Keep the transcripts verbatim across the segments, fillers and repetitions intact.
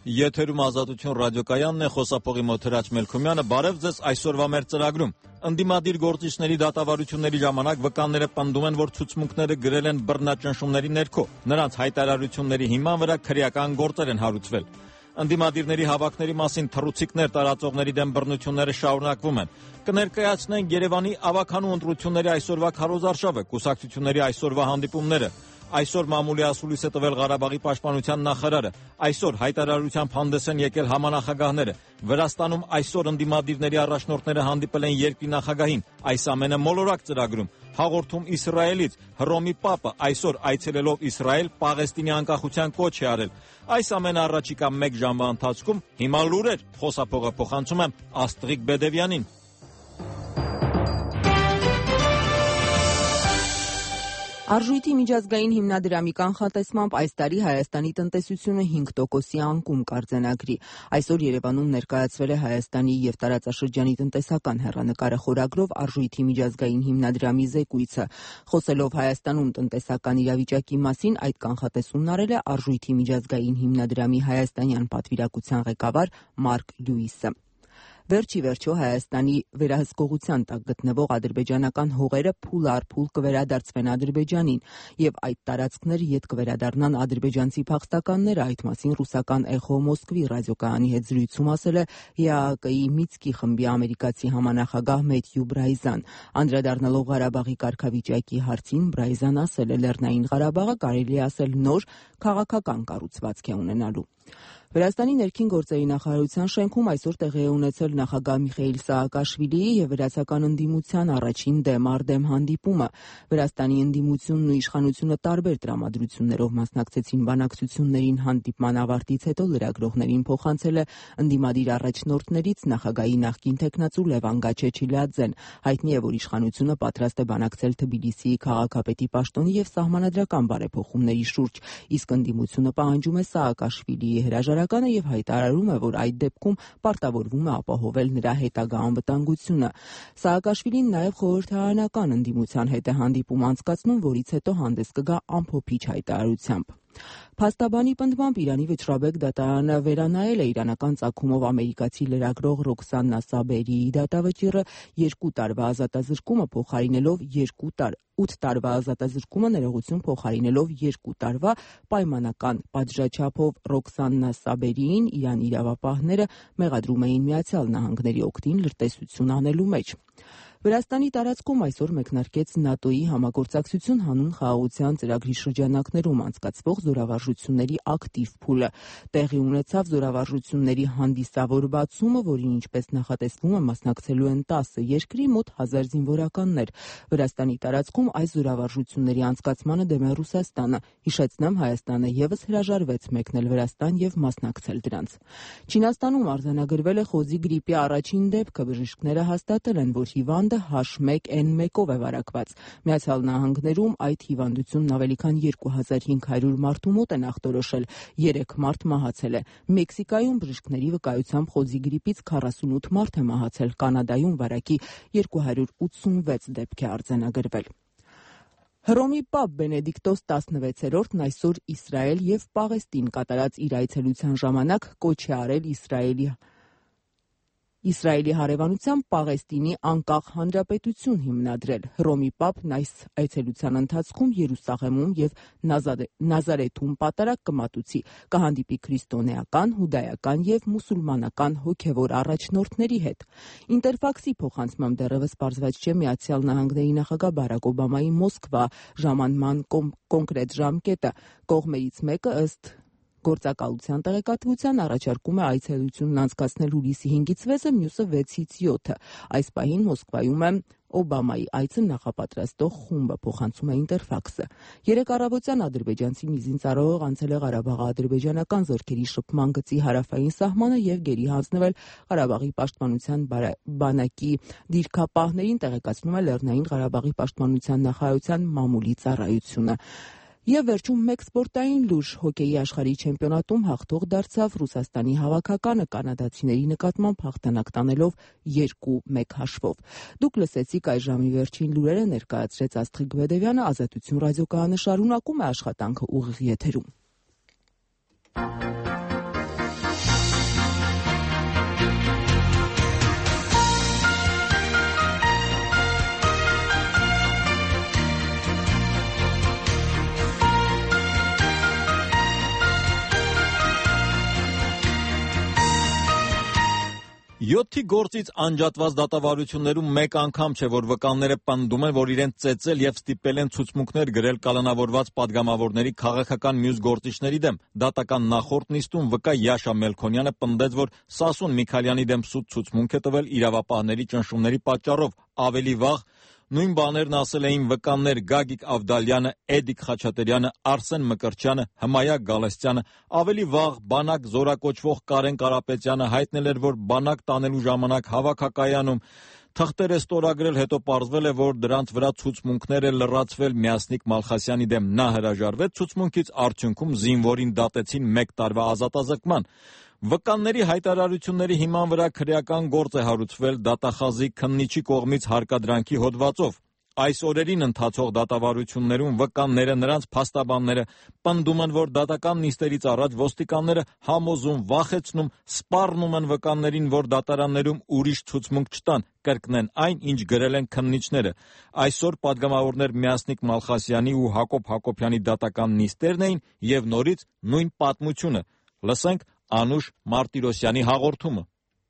Եթերում Ազատություն ռադիոկայանն է, խոսափողի մոտ Հրաչ Մելքումյանը, բարև ձեզ այսօրվա մեր ծրագրում։ Ընդդիմադիր գործիչների դատավարությունների ժամանակ վկանները պնդում են, որ ցուցմունքները գրել են բռնաճնշումների ներքո, նրանց հայտարարությունների հիման վրա քրեական գործեր են հարուցվել։ Ընդդիմադիրների հավաքների մասին թռուցիկներ տարածողների դեմ բռնությունները շարունակվում են։ Կներկայացնենք Երևանի ավականու ընտրությունների այսօրվա քարոզարշավը, կուսակցությունների այսօրվա հանդիպումները։ Այսօր մամուլի ասուլիս է տվել Ղարաբաղի պաշտպանության նախարարը, այսօր հայտարարությամբ հանդես են եկել համանախագահները, Վրաստանում այսօր ընդդիմադիրների առաջնորդները հանդիպել են երկրի նախագահին, այս ամենը մոլորակ ծրագրում, հաղորդում Իսրայելից, Հռոմի Պապը այսօր այցելելով Իսրայել Պաղեստինի անկախության կոչ է արել, այս ամենը առաջիկա մեկ ժամվա ընթացքում, հիմա լուրեր, խոսափողը փոխանցում եմ Աստղիկ Բեդևյանին։ Արժույթի միջազգային հիմնադրամի կանխատեսմամբ այս տարի Հայաստանի տնտեսությունը հինգ տոկոսի անկում կարձանագրի։ Այսօր Երևանում ներկայացվել է Հայաստանի եւ տարածաշրջանի տնտեսական հեռանկարը խորագրով Արժույթի միջազգային հիմնադրամի զեկույցը։ Խոսելով Հայաստանում տնտեսական իրավիճակի մասին, այդ կանխատեսումն արել է Արժույթի միջազգային հիմնադրամի հայաստանյան պատվիրակության ղեկավար Մարկ Լյուիսը։ Վերջի վերջո Հայաստանի վերահսկողության տակ գտնվող ադրբեջանական հողերը փուլ առ փուլ կվերադարձվեն Ադրբեջանին եւ այդ տարածքները յետ կվերադառնան ադրբեջանցի փախստականները, այդ մասին ռուսական Էխո Մոսկվի ռադիոկայանի հետ զրույցում ասել է ԵԱՀԿ-ի Մինսկի խմբի ամերիկացի համանախագահ Մեթյու Բրայզան։ Անդրադառնալով Ղարաբաղի կարգավիճակի հարցին, Բրայզան ասել է Լեռնային Ղարաբաղը կարելի է ասել նոր քաղաքական կառուցվածք է ունենալու։ Վրաստանի ներքին գործերի նախարարության շենքում այսօր տեղի է ունեցել նախագահ Միխեիլ Սաակաշվիլիի եւ վրացական ընդդիմության առաջին դեմ առ դեմ հանդիպումը։ Վրաստանի ընդդիմությունն ու իշխանությունը տարբեր տրամադրություններով մասնակցեցին բանակցություններին, հանդիպման ավարտից հետո լրագրողներին փոխանցել է ընդդիմադիր առաջնորդներից նախագահի նախկին թեկնածու Լևան Գաչեչիլաձեն։ Հայտնի է, որ իշխանությունը պատրաստ է բանակցել Թբիլիսիի քաղաքապետի պաշտոնի եւ սահմանադրական բարեփոխումների շուրջ, իսկ ընդդիմությունը պահանջում է Սաակաշվիլիի հրաժարականը եւ հայտարարում է, որ այդ դեպքում պարտավորվում է ապահովել նրա հետագա անվտանգությունը։ Սաակաշվիլին նաեւ խորհրդարանական ընդդիմության հետ է հանդիպում անցկացնում, որից հետո հանդես կգա ամփոփիչ հայտարարությամբ։ Փաստաբանի պնդմամբ Իրանի վճռաբեկ դատարանը վերանայել է իրանական ծագումով ամերիկացի լրագրող Ռոքսանա Սաբերիի դատավճիռը երկու տարվա ազատազրկումը փոխարինելով երկու տար ութ տարվա ազատազրկումը ներողություն փոխարինելով երկու տարվա պայմանական պատժաչափով Ռոքսանա Սաբերիին Իրանի իրավապահները մեղադրում էին Միացյալ Նահանգների օգտին լրտեսություն անելու մեջ։ Վրաստանի տարածքում այսօր մեկնարկեց ՆԱՏՕ-ի համագործակցություն հանուն խաղաղության ծրագրի շրջանակներում անցկացվող զորավարժությունների ակտիվ փուլը։ Տեղի ունեցավ զորավարժությունների հանդիսավոր բացումը, որին ինչպես նախատեսվում է մասնակցելու են տասը երկրի մոտ հազար զինվորականներ։ Վրաստանի տարածքում այս զորավարժությունների անցկացմանը դեմ է Ռուսաստանը։ Հիշեցնեմ, Հայաստանը եւս հրաժարվեց մեկնել Վրաստան եւ մասնակցել դրանց։ Չինաստանում արձանագրվել է խոզի գրիպի առաջին դեպքը, բժիշկները հաստատել են, որ հիվանդը H one N one-ով է վարակված։ Միացյալ Նահանգներում այդ հիվանդությունն ավելի քան երկու հազար հինգ հարյուր մարդու մոտ են ախտորոշել, երեք մարդ մահացել է։ Մեքսիկայում բժիշկների վկայությամբ խոզի գրիպից քառասունութ մարդ է մահացել, Կանադայում վարակի երկու հարյուր ութսունվեց դեպք է արձանագրվել։ Հռոմի Պապ Բենեդիկտոս տասնվեցերորդն այսօր Իսրայել եւ Պաղեստին կատարած իր այցելության ժամանակ կոչ է արել Իսրայելի Իսրայելի հարևանությամբ Պաղեստինի անկախ հանրապետություն հիմնադրել։ Հռոմի Պապն այս այցելության ընթացքում Երուսաղեմում եւ Նազարեթում պատարակ կմատուցի, կհանդիպի քրիստոնեական, հուդայական եւ մուսուլմանական հոգեվոր առաջնորդների հետ։ Ինտերֆաքսի փոխանցմամբ դեռևս պարզված չէ Միացյալ Նահանգների նախագահ Բարակ Օբամայի Մոսկվա ժամանման կոնկրետ ժամկետը։ Կողմերից մեկը ըստ գործակալության տեղեկատվության առաջարկում է այցելությունն անցկացնել հուլիսի հինգից վեցը, մյուսը վեցից յոթը։ Այս պահին Մոսկվայում է Օբամայի այցը նախապատրաստող խումբը, փոխանցում է Ինտերֆաքսը։ Երեկ առավոտյան ադրբեջանցի միզինծառայող անցել է Ղարաբաղ-ադրբեջանական զորքերի շփման գծի հարավային սահմանը եւ գերի հանձնվել Ղարաբաղի պաշտպանության բանակի դիրքապահներին, տեղեկացնում է Լեռնային Ղարաբաղի պաշտպանության նախարարության մամուլի ծառայությունը։ Եվ վերջում մեկ սպորտային լուր հոկեյի աշխարհի չեմպիոնատում հաղթող դարձավ Ռուսաստանի հավաքականը կանադացիների նկատմամբ հաղթանակ տանելով երկու մեկ հաշվով։ Դուք լսեցիք այս ժամի վերջին լուրերը, ներկայացրեց Աստղիկ Բեդևյանը, Ազատություն ռադիոկայանը շարունակում է աշխատանքը ուղիղ եթերում։ յոթի գործից անջատված դատավարություններում մեկ անգամ չէ, որ վկանները պնդում են, որ իրենց ծեծել եւ ստիպել են ցուցմունքներ գրել կալանավորված падգամավորների քաղաքական մյուս գործիչների դեմ։ Դատական նախորդ նիստում վկա Յաշա Մելքոնյանը պնդեց, որ Սասուն Միքայելյանի դեմ սուտ ցուցմունք է տվել իրավապահների ճնշումների պատճառով։ Ավելի վաղ նույն բաներն ասել էին վկաններ Գագիկ Ավդալյանը, Էդիկ Խաչատրյանը, Արսեն Մկրտչյանը, Հմայա Գալստյանը։ Ավելի վաղ բանակ զորակոչվող Կարեն Կարապետյանը հայտնել էր, որ բանակ տանելու ժամանակ հավաքակայանում թղթեր է ստորագրել, հետո պարզվել է, որ դրանց վրա ցուցմունքներ է լրացվել Միասնիկ Մալխասյանի դեմ։ Նա հրաժարվեց ցուցմունքից, արդյունքում զինվորին դատեցին մեկ տարվա ազատազրկման։ Վկանների հայտարարությունների հիման վրա քրեական գործ է հարուցվել դատախազի քննիչի կողմից հարկադրանքի հոդվածով։ Այս օրերին ընթացող դատավարություններում վկանները, նրանց փաստաբանները պնդում են, որ դատական նիստերից առաջ ոստիկանները համոզում, վախեցնում, սպառնում են վկաններին, որ դատարաններում ուրիշ ցուցմունք չտան, կրկնեն այն, ինչ գրել են քննիչները։ Այսօր падգամավորներ Միասնիկ Մալխասյանի ու Հակոբ Հակոբյանի դատական նիստերն էին եւ նորից նույն պատմությունը։ Լսենք Անուշ Մարտիրոսյանի հաղորդումը։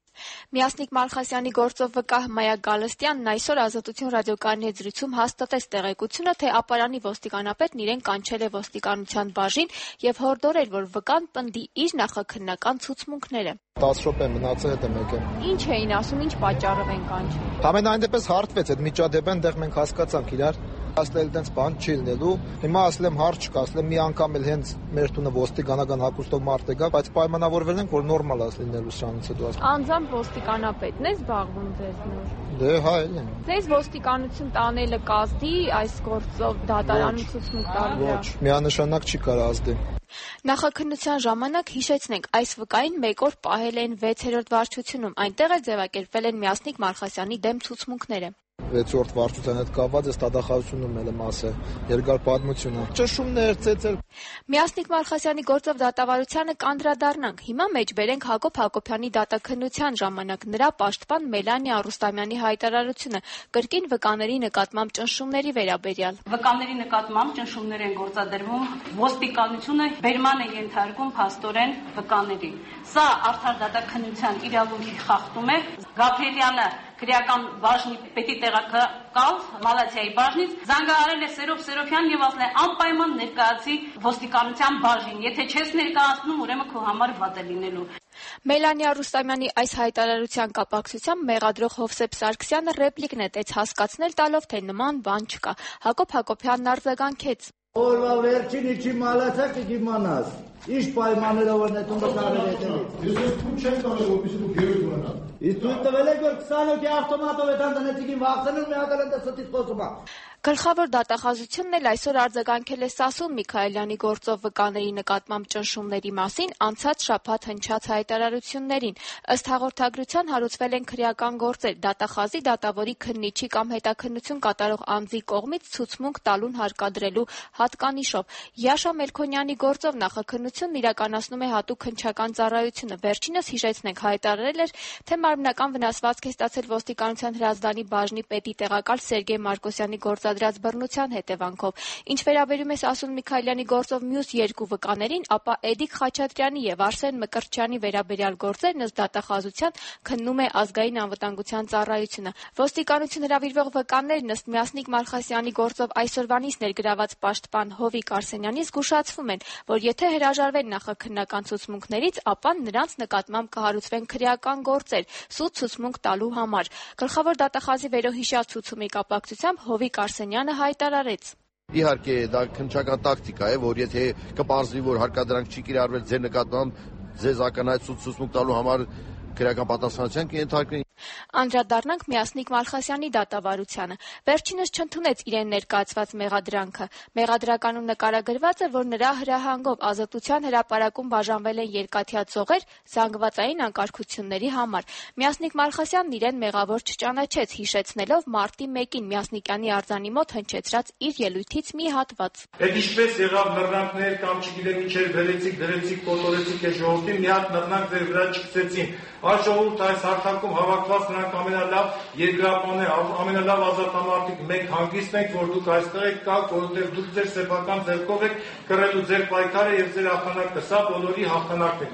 Միասնիկ Մալխասյանի գործով վկա Հմայա Գալստյանն այսօր Ազատություն ռադիոկայանի հետ զրույցում հաստատեց տեղեկությունը, թե ապարանի ոստիկանապետն իրեն կանչել է ոստիկանության բաժին եւ հորդորել, որ վկան պնդի իր նախաքննական ցուցմունքները։ տասը րոպե մնացել հետ եմ եկել։ Ինչ էին ասում, ինչ պատճառով են կանչում։ Համենայն դեպս հարթվեց այդ միջադեպը, այնտեղ մենք հասկացանք իրար, ասել տենց բան չի լինելու։ Հիմա ասել եմ հարց չկա, ասել եմ մի անգամ էլ հենց մեր տունը ոստիկանական հագուստով մարդ է գա, բայց պայմանավորվել ենք, որ նորմալ է լինելու սրանից հետո։ Անձամբ ոստիկանապետն է զբաղվում ձեզ նոր։ Դե հա, էլի։ Ձեզ ոստիկանություն տանելը կազդի այս գործով դատարանում ցուցմունք տալու։ Ոչ, միանշանակ չի կարա ազդի։ Նախաքննության ժամանակ հիշեցնենք, այս վկային մեկ օր պահել են վեցերորդ վարչությունում, այնտեղ էլ ձևակերպվել են Միասնիկ Մալխասյանի դեմ ցուցմունքները։ վեցորդ վարչության հետ կապված է դատախազությունում էլ եմ ասել, երկար պատմություն է։ Ճշումներ, ծեծել։ Միասնիկ Մալխասյանի գործով դատավարությանը կանդրադառնանք։ Հիմա մեջբերենք Հակոբ Հակոբյանի դատաքննության ժամանակ նրա պաշտպան Մելանիա Ռուստամյանի հայտարարությունը կրկին վկաների նկատմամբ ճնշումների վերաբերյալ։ Վկաների նկատմամբ ճնշումներ են գործադրվում, ոստիկանությունը բերման է ենթարկում փաստորեն վկաների։ Սա արդար դատաքննության իրավունքի խախտում է։ Գաբրիելյանը քրեական բաժնի պետի տեղակալ Մալաթիայի բաժնից զանգահարել է Սերով Սերոփյանին եւ ասել է անպայման ներկայացի ոստիկանության բաժին, եթե չես ներկայացնում, ուրեմն քո համար վատ է լինելու։ Մելանիա Ռուստամյանի այս հայտարարության կապակցությամբ մեղադրող Հովսեփ Սարգսյանը ռեպլիկ նետեց, հասկացնել տալով, թե նման բան չկա։ Հակոբ Հակոբյանն արձագանքեց. Օրվա վերջին իջի մալացա կգիմանաս։ Ինչ պայմաններով են այդում բացարել հետևից։ Ես դու չեմ տալու, որպեսզի դու գերուժ ունենաս։ Իսկ դու տվել եք որ քսան հոգի ավտոմատով է դանդանեցիկին վախցնում մի հատ էլ դասից խոսում է։ Գլխավոր դատախազությունն էլ այսօր արձագանքել է Սասուն Միքայելյանի գործով վկաների նկատմամբ ճնշումների մասին անցած շաբաթ հնչած հայտարարություններին։ Ըստ հաղորդագրության հարուցվել են քրեական գործեր դատախազի դատավորի քննիչի կամ հետաքննություն կատարող անձի կողմից ցուցմունք տալուն հարկադրելու հատկանիշով։ Յաշա Մելքոնյանի գործով նախաքննությունն իրականացնում է հատուկ հնչական ծառայությունը։ Վերջինս հիշեցնենք հայտարարել էր, թե մարմնական վնասվածք է ստացել ոստիկանության հրազդանի բաժնի պետի տեղակալ Սերգեյ Մարկոսյանի գործ դրած բռնության հետևանքով։ Ինչ վերաբերում է Սասուն Միքայելյանի գործով մյուս երկու վկաներին, ապա Էդիկ Խաչատրյանի եւ Արսեն Մկրտչյանի վերաբերյալ գործերն ըստ դատախազության քննում է ազգային անվտանգության ծառայությունը։ Ոստիկանություն հրավիրվող վկաներն ըստ Միասնիկ Մալխասյանի գործով այսօրվանից ներգրաված պաշտպան Հովիկ Արսենյանի զգուշացվում են, որ եթե հրաժարվեն նախաքննական ցուցմունքներից, ապա նրանց նկատմամբ կհարուցվեն քրեական գործեր սուտ ցուցմունք տալու համար։ Գլխավոր դատախազի վերոհիշյալ ցուցումի կապակցությամբ Հովիկ Արսենյանը հայտարարեց. Իհարկե դա քննչական տակտիկա է, որ եթե կպարզվի, որ հարկադրանք չի կիրառվել ձեր նկատմամբ, ձեզ ակնհայտ ցուցմունք տալու համար քրեական պատասխանատվության կենթարկվեն։ Անդրադառնանք Միասնիկ Մալխասյանի դատավարությանը։ Վերջինս չընդունեց իրեն ներկայացված մեղադրանքը։ Մեղադրականում նկարագրված է, որ նրա հրահանգով Ազատության հրապարակում բաժանվել են երկաթյա ծողեր զանգվածային անկարգությունների համար։ Միասնիկ Մալխասյանն իրեն մեղավոր չճանաչեց, հիշեցնելով մարտի մեկին Միասնիկյանի արձանի մոտ հնչեցրած իր ելույթից մի հատված։ Այդ ինչպես եղավ նռնակներ կամ չգիտեմ ինչ էր վերեցիկ, դրեցիկ, կոտորեցիկ է ժողովրդին, մի հատ նռնակ ձեր վրա չգցեցին։ Այս ժողովուրդ այս հարթակում հավաքված նրանք ամենալավ երկրապահն է, ամենալավ ազատամարտիկ մենք հանգիստ ենք, որ դուք այստեղ եք կաք, որովհետև դուք ձեր սեփական ձեռքով եք կռելու ձեր պայքարը եւ ձեր հաղթանակը, սա բոլորի հաղթանակն է։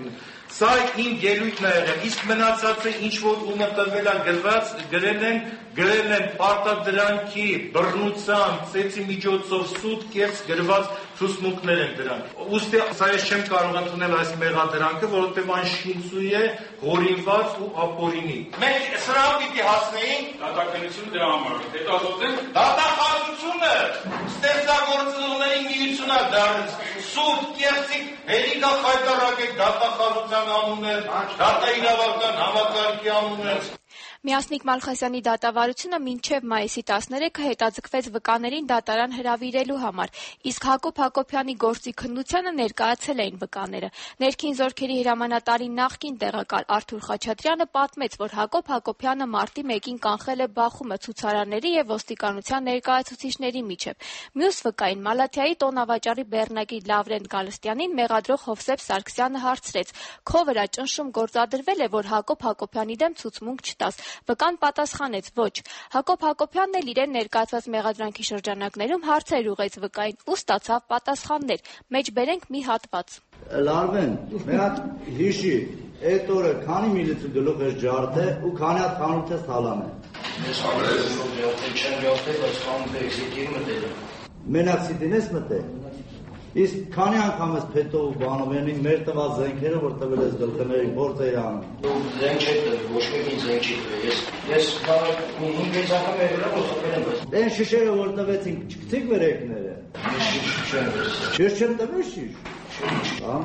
Սա իմ ելույթն է եղել, իսկ մնացածը ինչ որ ումը տվել է գրված, գրել են, գրել են պարտադրանքի, բռնության, ծեծի միջոցով սուտ կեղծ գրված ցուցմունքներ են դրանք։ Ուստի սա ես չեմ կարող ընդունել այս մեղադրանքը, որովհետև այն շինծու է, հորինված ու ապօրինի։ Մենք սրա պիտի հասնեինք դատականություն դրա համար, հետազոտենք դատախազությունը, ստեղծագործողների միությունա դարձ, սուտ, կեղծիկ, հերիքա խայտարակեք դատախազության անուններ, դատաիրավական համակարգի անուններ։ Միասնիկ Մալխասյանի դատավարությունը մինչև մայիսի տասներեքը հետաձգվեց վկաներին դատարան հրավիրելու համար, իսկ Հակոբ Հակոբյանի գործի քննությանը ներկայացել էին վկաները։ Ներքին զորքերի հրամանատարի նախկին տեղակալ Արթուր Խաչատրյանը պատմեց, որ Հակոբ Հակոբյանը մարտի մեկին կանխել է բախումը ցուցարարների եւ ոստիկանության ներկայացուցիչների միջև։ Մյուս վկային Մալաթիայի տոնավաճառի բեռնակի Լավրենտ Գալստյանին մեղադրող Հովսեփ Սարգսյանը հարցրեց. «Քո վրա ճնշում գործադրվել է, որ Հակոբ Հակոբյանի դեմ ցուցմունք չտաս»։ Վկան պատասխանեց ոչ։ Հակոբ Հակոբյանն էլ իրեն ներկայացված մեղադրանքի շրջանակներում հարցեր ուղղեց վկային ու ստացավ պատասխաններ։ Մեջբերենք մի հատված։ Լարվեն, մի հատ հիշի, այդ օրը քանի միլիցի գլուխ ես ջարդե ու քանի հատ խանութ ես թալանը։ Ես համարել եմ չեմ ջարդել, բայց խանութը էքսիտին մտել եմ։ Մենակ սիտին ես մտել։ Իսկ քանի անգամ ես փետով ու բանով ենին մեր տված զենքերը, որ տվել ես գլխների գործ էի անում։ Դու զենք չեք տվել, ոչ մեկին զենք չի տվել։ Ես ես մի հինգ անգամ եկել եմ, որ խփել եմ, բայց դեն շիշերը որ տվեցին, չգցիկ վերեկները։ Շիշ չեմ տվել շիշ։ Հա։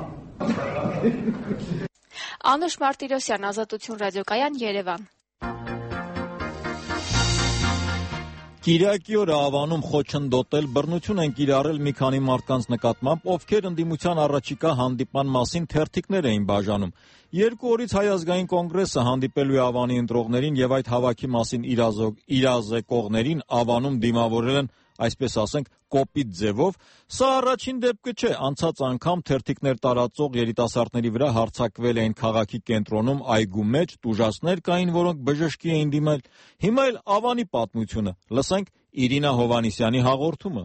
Անուշ Մարտիրոսյան, Ազատություն ռադիոկայան, Երևան։ Կիրակի օրը Ավանում խոչընդոտել, բռնություն են կիրառել մի քանի մարդկանց նկատմամբ, ովքեր ընդդիմության առաջիկա հանդիպման մասին թերթիկներ էին բաժանում։ Երկու օրից Հայ ազգային կոնգրեսը հանդիպելու է Ավանի ընտրողներին եւ այդ հավաքի մասին իրազեկողներին Ավանում դիմավորել են, այսպես ասենք, կոպիտ ձևով։ Սա առաջին դեպքը չէ, անցած անգամ թերթիկներ տարածող երիտասարդների վրա հարձակվել էին քաղաքի կենտրոնում այգու մեջ, տուժածներ կային, որոնք բժշկի էին դիմել։ Հիմա էլ Ավանի պատմությունը, լսենք Իրինա Հովանիսյանի հաղորդումը։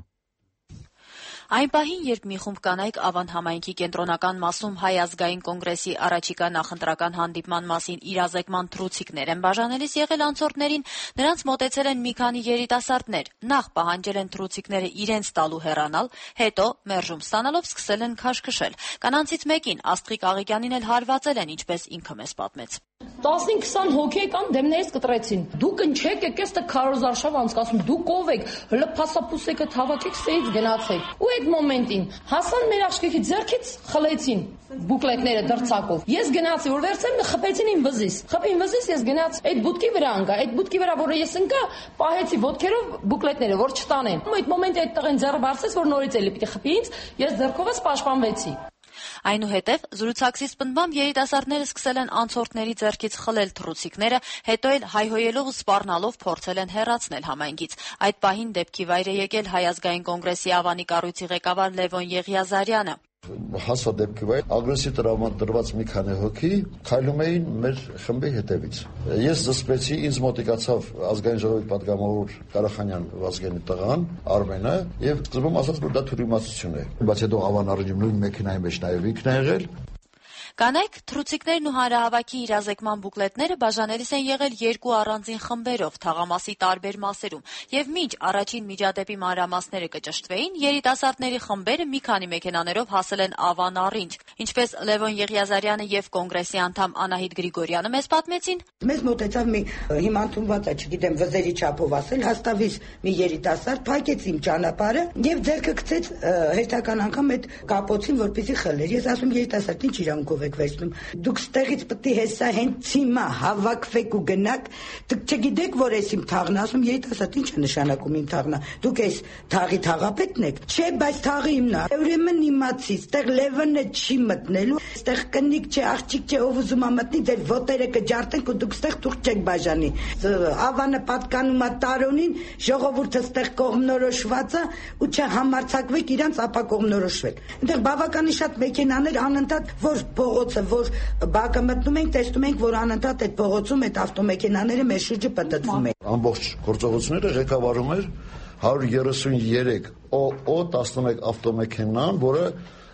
Այն պահին, երբ մի խումբ կանայք Ավան համայնքի կենտրոնական մասում Հայ ազգային կոնգրեսի առաջիկա նախընտրական հանդիպման մասին իրազեկման թռուցիկներ են բաժանելիս եղել անցորդներին, նրանց մոտեցել են մի քանի երիտասարդներ, նախ պահանջել են թռուցիկները իրենց տալու հեռանալ, հետո մերժում ստանալով սկսել են քաշքշել։ Կանանցից մեկին, Աստղիկ Աղիկյանին էլ հարվածել են, ինչպես ինքը մեզ պատմեց։ տասնինը քսան հոգի եկան դեմներից կտրեցին։ Դուք ընչեք եկես տը քարոզարշավ անցկացում, դուք ով եք, հլը փասապուսեկը թավակեք սեից գնացեք։ Ու այդ մոմենտին հասան մեր աղջիկի ձեռքից խլեցին բուկլետները դրցակով։ Ես գնացի, որ վերցրեմ, խփեցին իմ վզից։ Խփին վզից ես գնաց այդ բուտկի վրա ընկա, այդ բուտկի վրա, որը ես ընկա, պահեցի ոտքերով բուկլետները, որ չտանեն։ Ու այդ մոմենտի այդ տղեն ձեռը բարձրեց, որ նորից էլի պիտի խփի ինձ, ես ձեռքովս պաշտպանվեցի։ Այնուհետև զրուցակցի սպնդմամբ երիտասարդները սկսել են անցորդների ձեռքից խլել թռուցիկները, հետո էլ հայհոյելով ու սպառնալով փորձել են հեռացնել համայնքից։ Այդ պահին դեպքի վայր է եկել Հայ ազգային կոնգրեսի Ավանի կառույցի ղեկավար Լևոն Եղիազարյանը։ Հասա դեպքի վայր ագրեսիվ տրավմատված մի քանի հոգի քայլում էին մեր խմբի հետևից։ Ես զսպեցի, ինձ մոտիկացավ ազգային ժողովի պատգամավոր Ղարախանյան Վազգենի տղան Արմենը եւ սկզբում ասաց, որ դա թյուրիմացություն է։ Բայց հետո Ավան առջև նույն մեքենայի մեջ նաեւ ինքն է եղել։ Կանայք թռուցիկներն ու հանրահավաքի իրազեկման բուկլետները բաժանելիս են եղել երկու առանձին խմբերով թաղամասի տարբեր մասերում, եւ մինչ առաջին միջադեպի մանրամասները կճշտվեին, երիտասարդների խմբերը մի քանի մեքենաներով հասել են Ավան առինջ, ինչպես Լևոն Եղիազարյանը եւ կոնգրեսի անդամ Անահիտ Գրիգորյանը մեզ պատմեցին։ Մեզ մոտեցավ մի հիմա ընդունված է, չգիտեմ, վզերի չափով ասել, հաստավից մի երիտասարդ փակեց իմ ճանապարհը եւ ձեռքը գցեց հերթական անգամ այդ կապոցին, որպեսզի խլեր։ Ես ասում երիտասարդ ինչ իրանքով վերցնում։ Դուք ստեղից պետք է հեսա հենց հիմա հավաքվեք ու գնաք։ Դուք չգիտեք, որ ես իմ թաղն ասում, երիտասարդ ինչ է նշանակում իմ թաղնա։ Դուք այս թաղի թաղապետն եք։ Չէ, բայց թաղը իմն է։ Ուրեմն իմացի, ստեղ Լևոնը չի մտնելու։ Ստեղ կնիկ չէ, աղջիկ չէ, ով ուզում է մտնի, ձեր ոտերը կջարդենք ու դուք ստեղ թուղթ չեք բաժանի։ Ավանը պատկանում է Տարոնին, ժողովուրդը ստեղ կողմնորոշված է ու չհամարցակվեք իրանց ապա կողմնորոշվել։ Այնտեղ բավականին շատ մեքենաներ անընդհատ որ փողոցը, որ բակը մտնում ենք, տեսնում ենք, որ անընդհատ այդ փողոցում այդ ավտոմեքենաները մեր շուրջը պտտվում են։ Ամբողջ գործողությունները ղեկավարում էր հարյուր երեսունյերեք օ օ տասնմեկ ավտոմեքենան, որը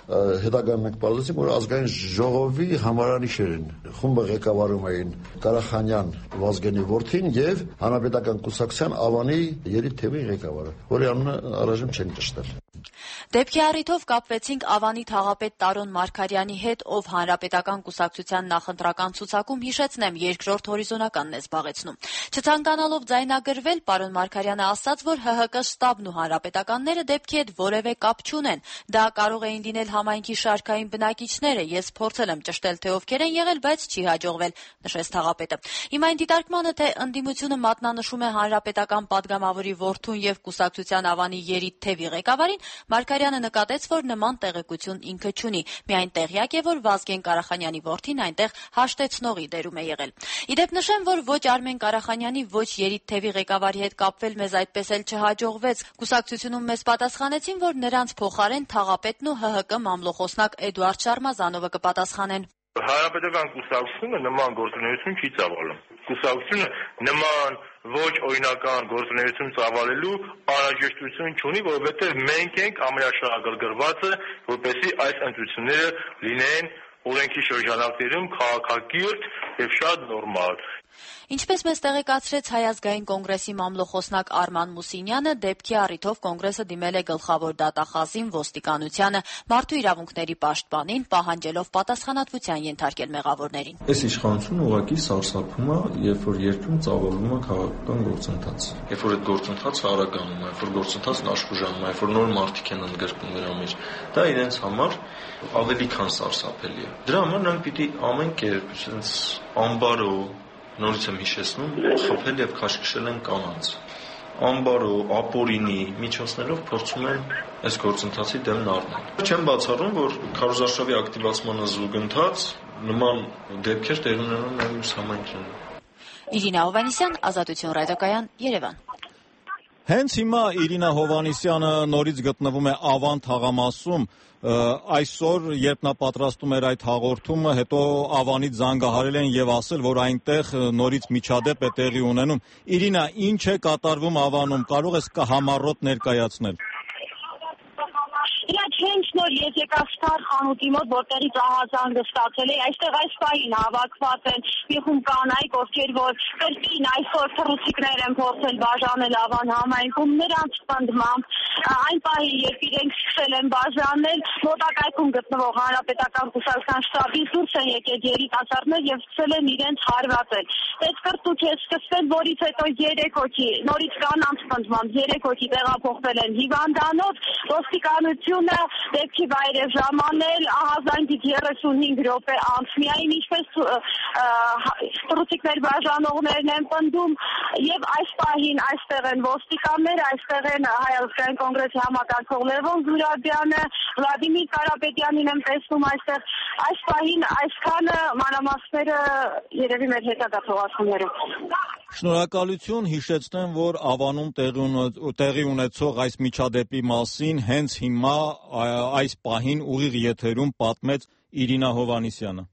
հետագայում մենք պարզեցինք, որ ազգային ժողովի համարանիշեր են։ Խումբը ղեկավարում էին Ղարախանյան Վազգենի որդին եւ Հանրապետական կուսակցության Ավանի Երիտ թևի ղեկավարը, որի անունը առայժմ չեն ճշտել։ Դեպքի առիթով կապվեցինք Ավանի թաղապետ Տարոն Մարգարյանի հետ, ով Հանրապետական կուսակցության նախընտրական ցուցակում, հիշեցնեմ, երկրորդ հորիզոնականն է զբաղեցնում։ Չցանկանալով ձայնագրվել, պարոն Մարգարյանը ասաց, որ ՀՀԿ շտաբն ու հանրապետականները դեպքի հետ որևէ կապ չունեն։ Դա կարող էին լինել համայնքի շարքային բնակիչները, ես փորձել եմ ճշտել, թե ովքեր են եղել, բայց չի հաջողվել, նշեց թաղապետը։ Հիմա այն դիտարկմանը, թե ընդդիմությունը մատնանշում է հանրապետական падգամավորի որդուն եւ կուսակցության Ավանի Երիտ թևի ղեկավարին, Մարգարյանը նկատեց, որ նման տեղեկություն ինքը չունի, միայն տեղյակ է, որ Վազգեն Ղարախանյանի որդին այնտեղ հաշտեցնողի դերում է եղել։ Իդեպ նշեմ, որ ոչ Արմեն Ղարախանյանի, ոչ Երիտ թևի ղեկավարի հետ կապվել մեզ այդպես էլ չհաջողվեց։ Կուսակցությունում մեզ պատասխանեցին, որ նրանց փոխարեն թաղապետն ու ՀՀԿ մամլոխոսնակ Էդուարդ Շարմազանովը կպատասխանեն։ Հանրապետական կուսակցությունը նման գործունեություն չի ծավալում։ Կուսակցությունը նման ոչ օրինական գործունեություն ծավալելու անհրաժեշտություն չունի, որովհետև մենք ենք ամենաշահագրգռվածը, որպեսզի այս ընտրությունները լինեն օրենքի շրջանակներում քաղաքակիրթ եւ շատ նորմալ։ Ինչպես մեզ տեղեկացրեց Հայ ազգային կոնգրեսի մամլոխոսնակ Արման Մուսինյանը, դեպքի առիթով կոնգրեսը դիմել է գլխավոր դատախազին, ոստիկանությանը, մարդու իրավունքների պաշտպանին, պահանջելով պատասխանատվության ենթարկել մեղավորներին։ Այս իշխանությունը ուղղակի սարսափում է, երբ որ երկրում ծավալվում է քաղաքական գործընթաց։ Երբ որ այդ գործընթացը արագանում է, երբ որ գործընթացն աշխուժանում է, երբ որ նոր մարդիկ են ընդգրկվում դրա մեջ, դա իրենց համար ավելի քան սարսափելի է։ Դրա համար նրանք պիտի ամեն կերպ, այսպես ամբարո նորից եմ հիշեցնում, խփել եւ քաշքշել են կանանց։ Ամբարո, ապորինի միջոցներով փորձում են այս գործընթացի դեմն առնել։ Չեմ բացառում, որ քարոզարշավի ակտիվացմանը զուգընթաց նման դեպքեր տեղ ունենան նաեւ մյուս համայնքներում։ Իրինա Հովանեսյան, Ազատություն ռադիոկայան, Երևան։ Հենց հիմա Իրինա Հովանեսյանը նորից գտնվում է Ավան թաղամասում։ Այսօր, երբ նա պատրաստում էր այդ հաղորդումը, հետո Ավանից զանգահարել են եւ ասել, որ այնտեղ նորից միջադեպ է տեղի ունենում։ Իրինա, ինչ է կատարվում Ավանում, կարող ես համառոտ ներկայացնել։ Իհաց հենց նոր ես եկա Սթար խանութի մոտ, որտեղից ահազանգը ստացել է, այստեղ այս պահին հավաքված են մի խումբ կանայք, ովքեր որ կրկին այսօր թռուցիկներ են փորձել բաժանել Ավան համայնքում, նրանց պնդմամբ այն պահին, երբ իրենք սկսել են բաժանել, մոտակայքում գտնվող հանրապետական կուսակցության շտաբից դուրս են եկել երիտասարդներ եւ սկսել են իրենց հարվածել։ Այդ կրտուք է սկսվել, որից հետո երեք հոգի, նորից կանանց պնդմամբ երեք հոգի տեղափոխվել են հիվանդանոց, ոստիկանությունը դեպքի վայր է ժամանել ահազանգից երեսունհինգ րոպե անց, միայն ինչպես թռուցիկներ բաժանողներն են պնդում եւ այս պահին այստեղ են ոստիկաններ, այստեղ են Հայ ազգային կոնգրեսի համակարգող Լևոն Զուրաբյանը, Վլադիմիր Կարապետյանին եմ տեսնում այստեղ, այս պահին այսքանը մանրամասները երևի մեր հետագա թողարկումներում։ Շնորհակալություն, հիշեցնեմ, որ Ավանում տեղի ունեցող այս միջադեպի մասին հենց հիմա այս պահին ուղիղ եթերում պատմեց Իրինա Հովանեսյանը։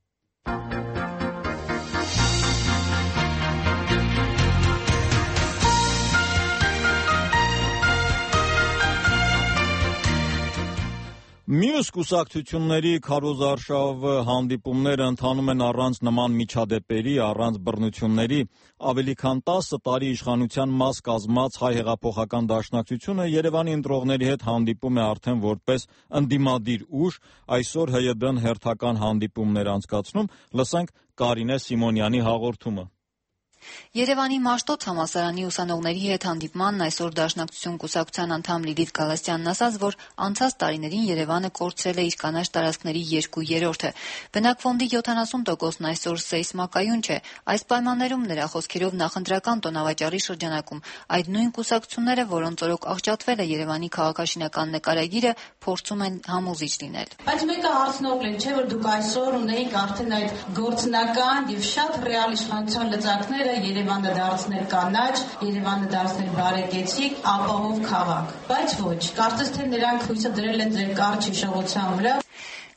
Մյուս կուսակցությունների քարոզարշավ հանդիպումները ընթանում են առանց նման միջադեպերի, առանց բռնությունների։ Ավելի քան տասը տարի իշխանության մաս կազմած Հայ հեղափոխական դաշնակցությունը Երևանի ընտրողների հետ հանդիպում է արդեն որպես ընդդիմադիր ուժ, այսօր ՀՅԴ հերթական հանդիպումներ անցկացնում, լսենք Կարինե Սիմոնյանի հաղորդումը։ Երևանի Մաշտոց համալսարանի ուսանողների հետ հանդիպմանն այսօր Դաշնակցություն կուսակցության անդամ Լիլիթ Գալստյանն ասաց, որ անցած տարիներին Երևանը կորցրել է իր կանաչ տարածքների երկու երրորդը։ Բնակֆոնդի յոթանասուն տոկոսն այսօր սեյսմակայուն չէ։ Այս պայմաններում նրա խոսքերով նախընտրական տոնավաճառի շրջանակում այդ նույն կուսակցությունները, որոնց օրոք աղճատվել է Երևանի քաղաքաշինական նկարագիրը, փորձում են համոզիչ լինել։ Բայց մեկը հարցնող լինի, չէ՞ որ դուք այսօր ունեիք արդեն այդ գործնական եւ շատ ռեալ իշխանության լծակները Երևանը դարձնել կանաչ, Երևանը դարձնել բարեկեցիկ, ապահով քաղաք։ Բայց ոչ, կարծես թե նրանք հույսը դրել են ձեր կարճ հիշողության վրա։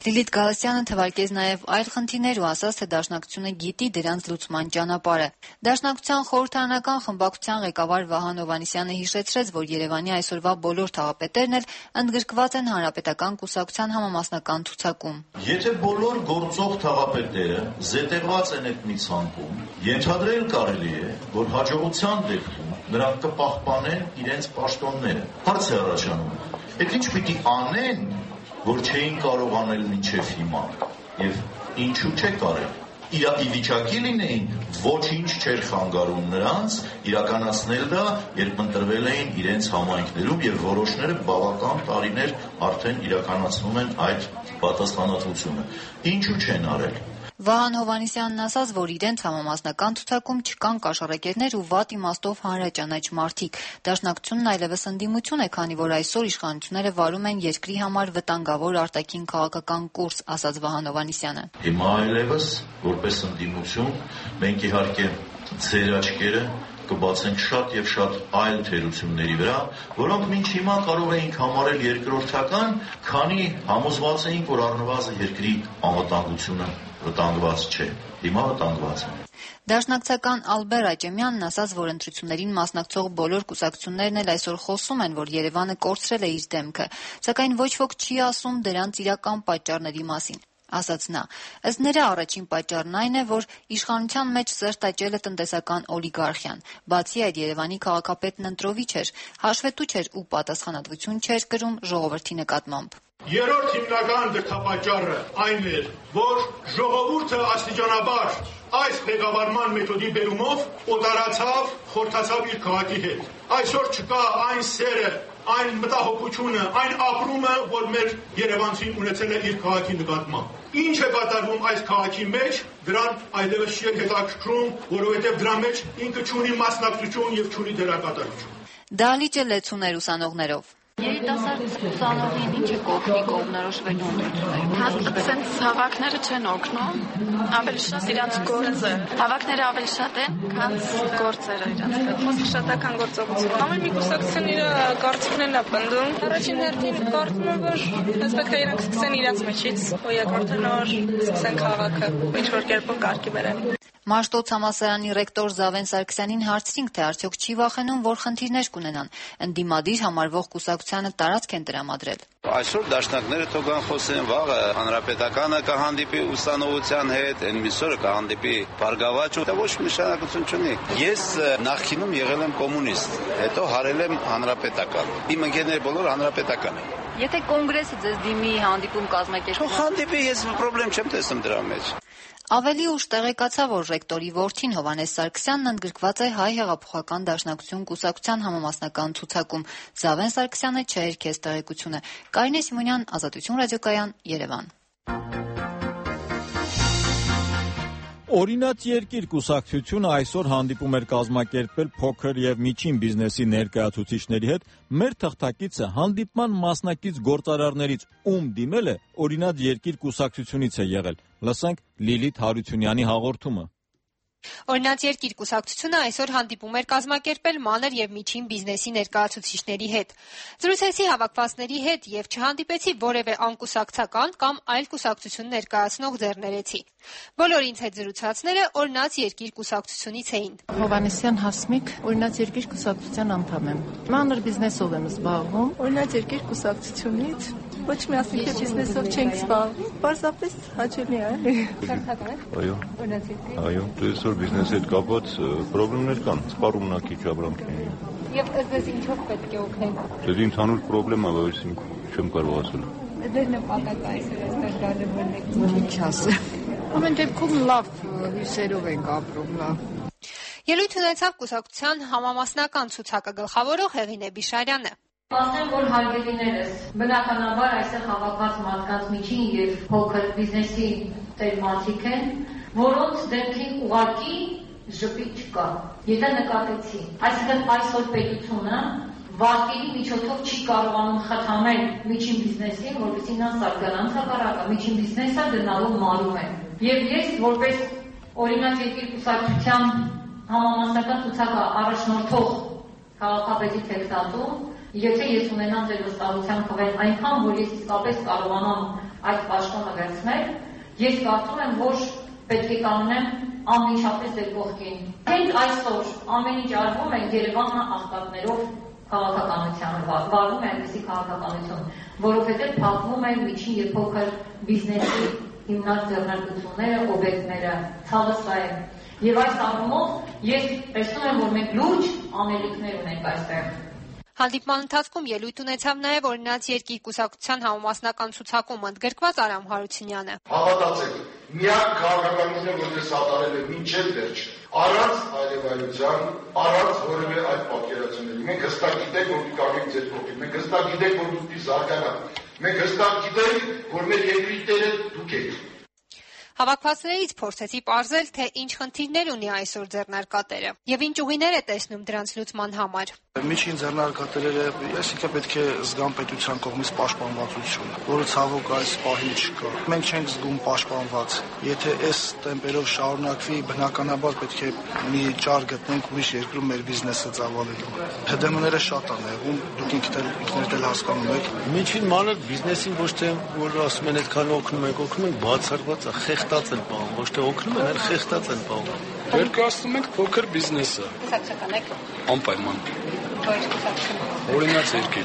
Լիլիթ Գալստյանը թվարկեց նաև այլ խնդիրներ ու ասաց, թե Դաշնակցությունը գիտի դրանց լուծման ճանապարհը։ Դաշնակցության խորհրդարանական խմբակցության ղեկավար Վահան Հովհաննիսյանը հիշեցրեց, որ Երևանի այսօրվա բոլոր թաղապետերն էլ ընդգրկված են Հանրապետական կուսակցության համամասնական ցուցակում։ Եթե բոլոր գործող թաղապետերը զետեղված են այդ մի ցանկում, ենթադրել կարելի է, որ հաջողության դեպքում նրանք կպահպանեն իրենց պաշտոնները։ Հարց է առաջանում. այդ ինչ պիտի անեն, որ չէին կարող անել մինչև հիմա, եւ ինչու չէ կարել։ Իրա ի վիճակի լինեին, ոչինչ չէր խանգարում նրանց իրականացնել դա, երբ ընտրվել էին իրենց համայնքներում եւ որոշները բավական տարիներ արդեն իրականացնում են այդ պատասխանատվությունը։ Ինչու չեն արել։ Վահան Հովհաննիսյանն ասաց, որ իրենց համամասնական ցուցակում չկան կաշառակերներ ու վատ իմաստով հանրաճանաչ մարդիկ։ Դաշնակցությունն այլևս ընդդիմություն է, քանի որ այսօր իշխանությունները վարում են երկրի համար վտանգավոր արտաքին քաղաքական կուրս, ասաց Վահան Հովհաննիսյանը։ Հիմա այլևս որպես ընդդիմություն մենք իհարկե ձեր աչքերը կբացենք շատ եւ շատ այլ թերությունների վրա, որոնք մինչ հիմա կարող էինք համարել երկրորդական, քանի համոզված էինք, որ առնվազն երկրի անվտանգությունը վտանգված չէ։ Հիմա վտանգված է։ Դաշնակցական Ալբեր Աճեմյանն ասաց, որ ընտրություններին մասնակցող բոլոր կուսակցություններն էլ այսօր խոսում են, որ Երևանը կորցրել է իր դեմքը, սակայն ոչ ոք չի ասում դրանց իրական պատճառների մասին։ Ասաց նա, ըստ նրա առաջին պատճառն այն է, որ իշխանության մեջ սերտաճել է տնտեսական օլիգարխիան։ Բացի այդ, Երևանի քաղաքապետն ընտրովի չէր, հաշվետու չէր ու պատասխանատվություն չէր կրում ժողովրդի նկատմամբ։ Երրորդ հիմնական դրդապատճառը այն էր, որ ժողովուրդը աստիճանաբար այս ղեկավարման մեթոդի բերումով օտարացավ, խորթացավ իր քաղաքի հետ։ Այսօր չկա այն սերը, այն մտահոգությունը, այն ապրումը, որ մեր երևանցին ունեցել է իր քաղաքի նկատմամբ։ Ինչ է կատարվում այս քաղաքի մեջ, դրան այլևս չի հետաքրքրում, որովհետև դրա մեջ ինքը չունի մասնակցություն եւ չունի դերակատարություն։ Դալիճը լեցուներ ուսանողներով։ Երիտասարդ ուսանողին ինչ է կօգնի կողմնորոշվելու ընտրություններին։ Հատկապես հավաքները չեն օգնում, ավելի շատ իրանց գործը։ Հավաքները ավելի շատ են, քան գործերը իրանց։ Մասնաշատական գործողություն։ Ամեն մի կուսակցություն իր կարծիքներն է պնդում։ Առաջին հերթին կարծում եմ, որ հստակ է իրանք սկսեն իրանց մեջից, ու երկրորդը նոր սկսեն քաղաքը ինչ որ կերպով կարգի բերեն։ Մաշտոց համալսարանի ռեկտոր Զավեն Սարգսյանին հարցրինք, թե արդյոք չի վախենում, որ խնդիրներ կունենան։ Ընդդիմադիր համարվող կուսակցությանը տարածք են տրամադրել։ Այսօր դաշնակները թողան խոսեն, վաղը հանրապետականը կհանդիպի ուսանողության հետ, այն միսօրը կհանդիպի Բարգավաճ, դա ոչ մի նշանակություն չունի։ Ես նախկինում եղել եմ կոմունիստ, հետո հարել եմ հանրապետական։ Իմ ընկերները բոլորը հանրապետական են։ Եթե կոնգրեսը ձեզ դիմի հանդիպում կազմակերպի, հանդիպի, ես պրոբլեմ չեմ տեսնում դրա մեջ։ Ավելի ուշ տեղեկացա, որ ռեկտորի որդին Հովհաննես Սարգսյանն ընդգրկված է Հայ հեղափոխական դաշնակցություն կուսակցության համամասնական ցուցակում։ Զավեն Սարգսյանը չէր քեզ տեղեկությունը։ Կարինե Սիմոնյան, Ազատություն ռադիոկայան, Երևան։ Օրինաց երկիր կուսակցությունը այսօր հանդիպում էր կազմակերպել փոքր եւ միջին բիզնեսի ներկայացուցիչների հետ։ Մեր թղթակիցը հանդիպման մասնակից գործարարներից ում դիմել է, օրինաց երկիր կուսակցությունից է եղել։ Լսենք Լիլիթ Հարությունյանի հաղորդումը։ Օրինաց երկիր կուսակցությունը այսօր հանդիպում էր կազմակերպել մանր եւ միջին բիզնեսի ներկայացուցիչների հետ։ Զրուցեցի հավաքվածների հետ եւ չհանդիպեցի որևէ անկուսակցական կամ այլ կուսակցություն ներկայացնող ձեռներեցի։ Բոլոր ինձ հետ զրուցածները օրինաց երկիր կուսակցությունից էին։ Հովհաննիսյան Հասմիկ, օրինաց երկիր կուսակցության անդամ եմ։ Մանր բիզնեսով եմ զբաղվում։ Օրինաց երկիր կուսակցությունից ոչ մի ասենք թե բիզնեսով չենք զբաղվում, պարզապես հաճելի է, էլի։ Քարտական եք։ Այո։ Օրինաց երկիր։ Այո, դες որ բիզնեսի հետ կապված խնդիրներ կան, սպառումն է քիչ ապրանքների։ Եվ ըստ ինչով պետք է օգնենք։ Դա ընդհանուր խնդրեմ է, որ չեմ կարող ասել։ Դեր նպատակը այսօր այստեղ գալու եք։ Ինչ ասեմ։ Ամեն դեպքում լավ հույսերով ենք ապրում, լավ։ Ելույթ ունեցավ կուսակցության համամասնական ցուցակը գլխավորող Հեղինե Բիշարյանը։ Ասեմ, որ հարգելիներս, բնականաբար այստեղ հավաքված մարդկանց միջին եւ փոքր բիզնեսի տեր մարդիկ են, որոնց դեմքին ուղղակի ժպիտ չկա։ Եթե նկատեցի, այսինքն այսօր պետությունը վարկերի միջոցով չի կարողանում խթանել միջին բիզնեսին, որպեսզի նա զարգանան, հակառակը միջին բիզնեսը գնալու մարում է։ Եվ ես որպես օրինակ երկիր կուսակցության համամասնական ցուցակը առաջնորդող քաղաքապետի թերթատու, եթե ես ունենամ ձեր վստահության քվեն այնքան, որ ես իսկապես կարողանամ այդ պաշտոնը վերցնել, ես կարծում եմ, որ պետք է կանոնեմ ամենշապես դեր կողքին։ Հենց այսօր ամեն ինչ արվում է Երևանը աղքատներով քաղաքականությանը, վարվում է այնպիսի քաղաքականություն, որովհետև փակվում է միջին եւ փոքր բիզնեսի հիմնած ձեռնարկությունները, օբյեկտները, ցավը սա է։ Եվ այս առումով ես տեսնում եմ, որ մենք լուրջ անելիքներ ունենք այստեղ։ Հանդիպման ընթացքում ելույթ ունեցավ նաև Օրինաց երկիր կուսակցության համամասնական ցուցակում ընդգրկված Արամ Հարությունյանը։ Հավատացեք, միակ քաղաքականությունը, որ ես ատարել եմ մինչև վերջ, առանց այլևայության, առանց որևէ այլ պատկերացումների։ Մենք հստակ գիտենք, որ դուք կանեք ձեր կողքին, մենք հստակ գիտենք, որ դուք դի զարգանաք, մենք հստակ գիտենք, որ մեր երկրի տերը դուք եք։ Հավաքվածներից փորձեցի պարզել, թե ինչ խնդիրներ ունի այսօր ձեռնարկատերը եւ ինչ ուղիներ է տեսնում դրանց լուծման համար։ Միջին ձեռնարկատերերը այսինքն պետք է զգան պետության կողմից պաշտպանվածություն, որը ցավոք այս պահին չկա։ Մենք չենք զգում պաշտպանված։ Եթե այս տեմպերով շարունակվի, բնականաբար պետք է մի ճար գտնենք ուրիշ երկրում մեր բիզնեսը ծավալելու։ Հ D M-ները շատ են եղում, դուք ինքներդ էլ հասկանում եք։ Միջին մանր բիզնեսին ոչ թե որ ասում են այդքան օգնում ենք, օգնում ենք բացառված է, խեղտած են պահում, ոչ թե օգնում են, այլ խեղտած են պահում։ Ներկայացնում ենք փոքր բիզնեսը։ Կուսակցական եք։ Անպայման։ Ոչ կուսակցություն։ Օրինաց երկիր։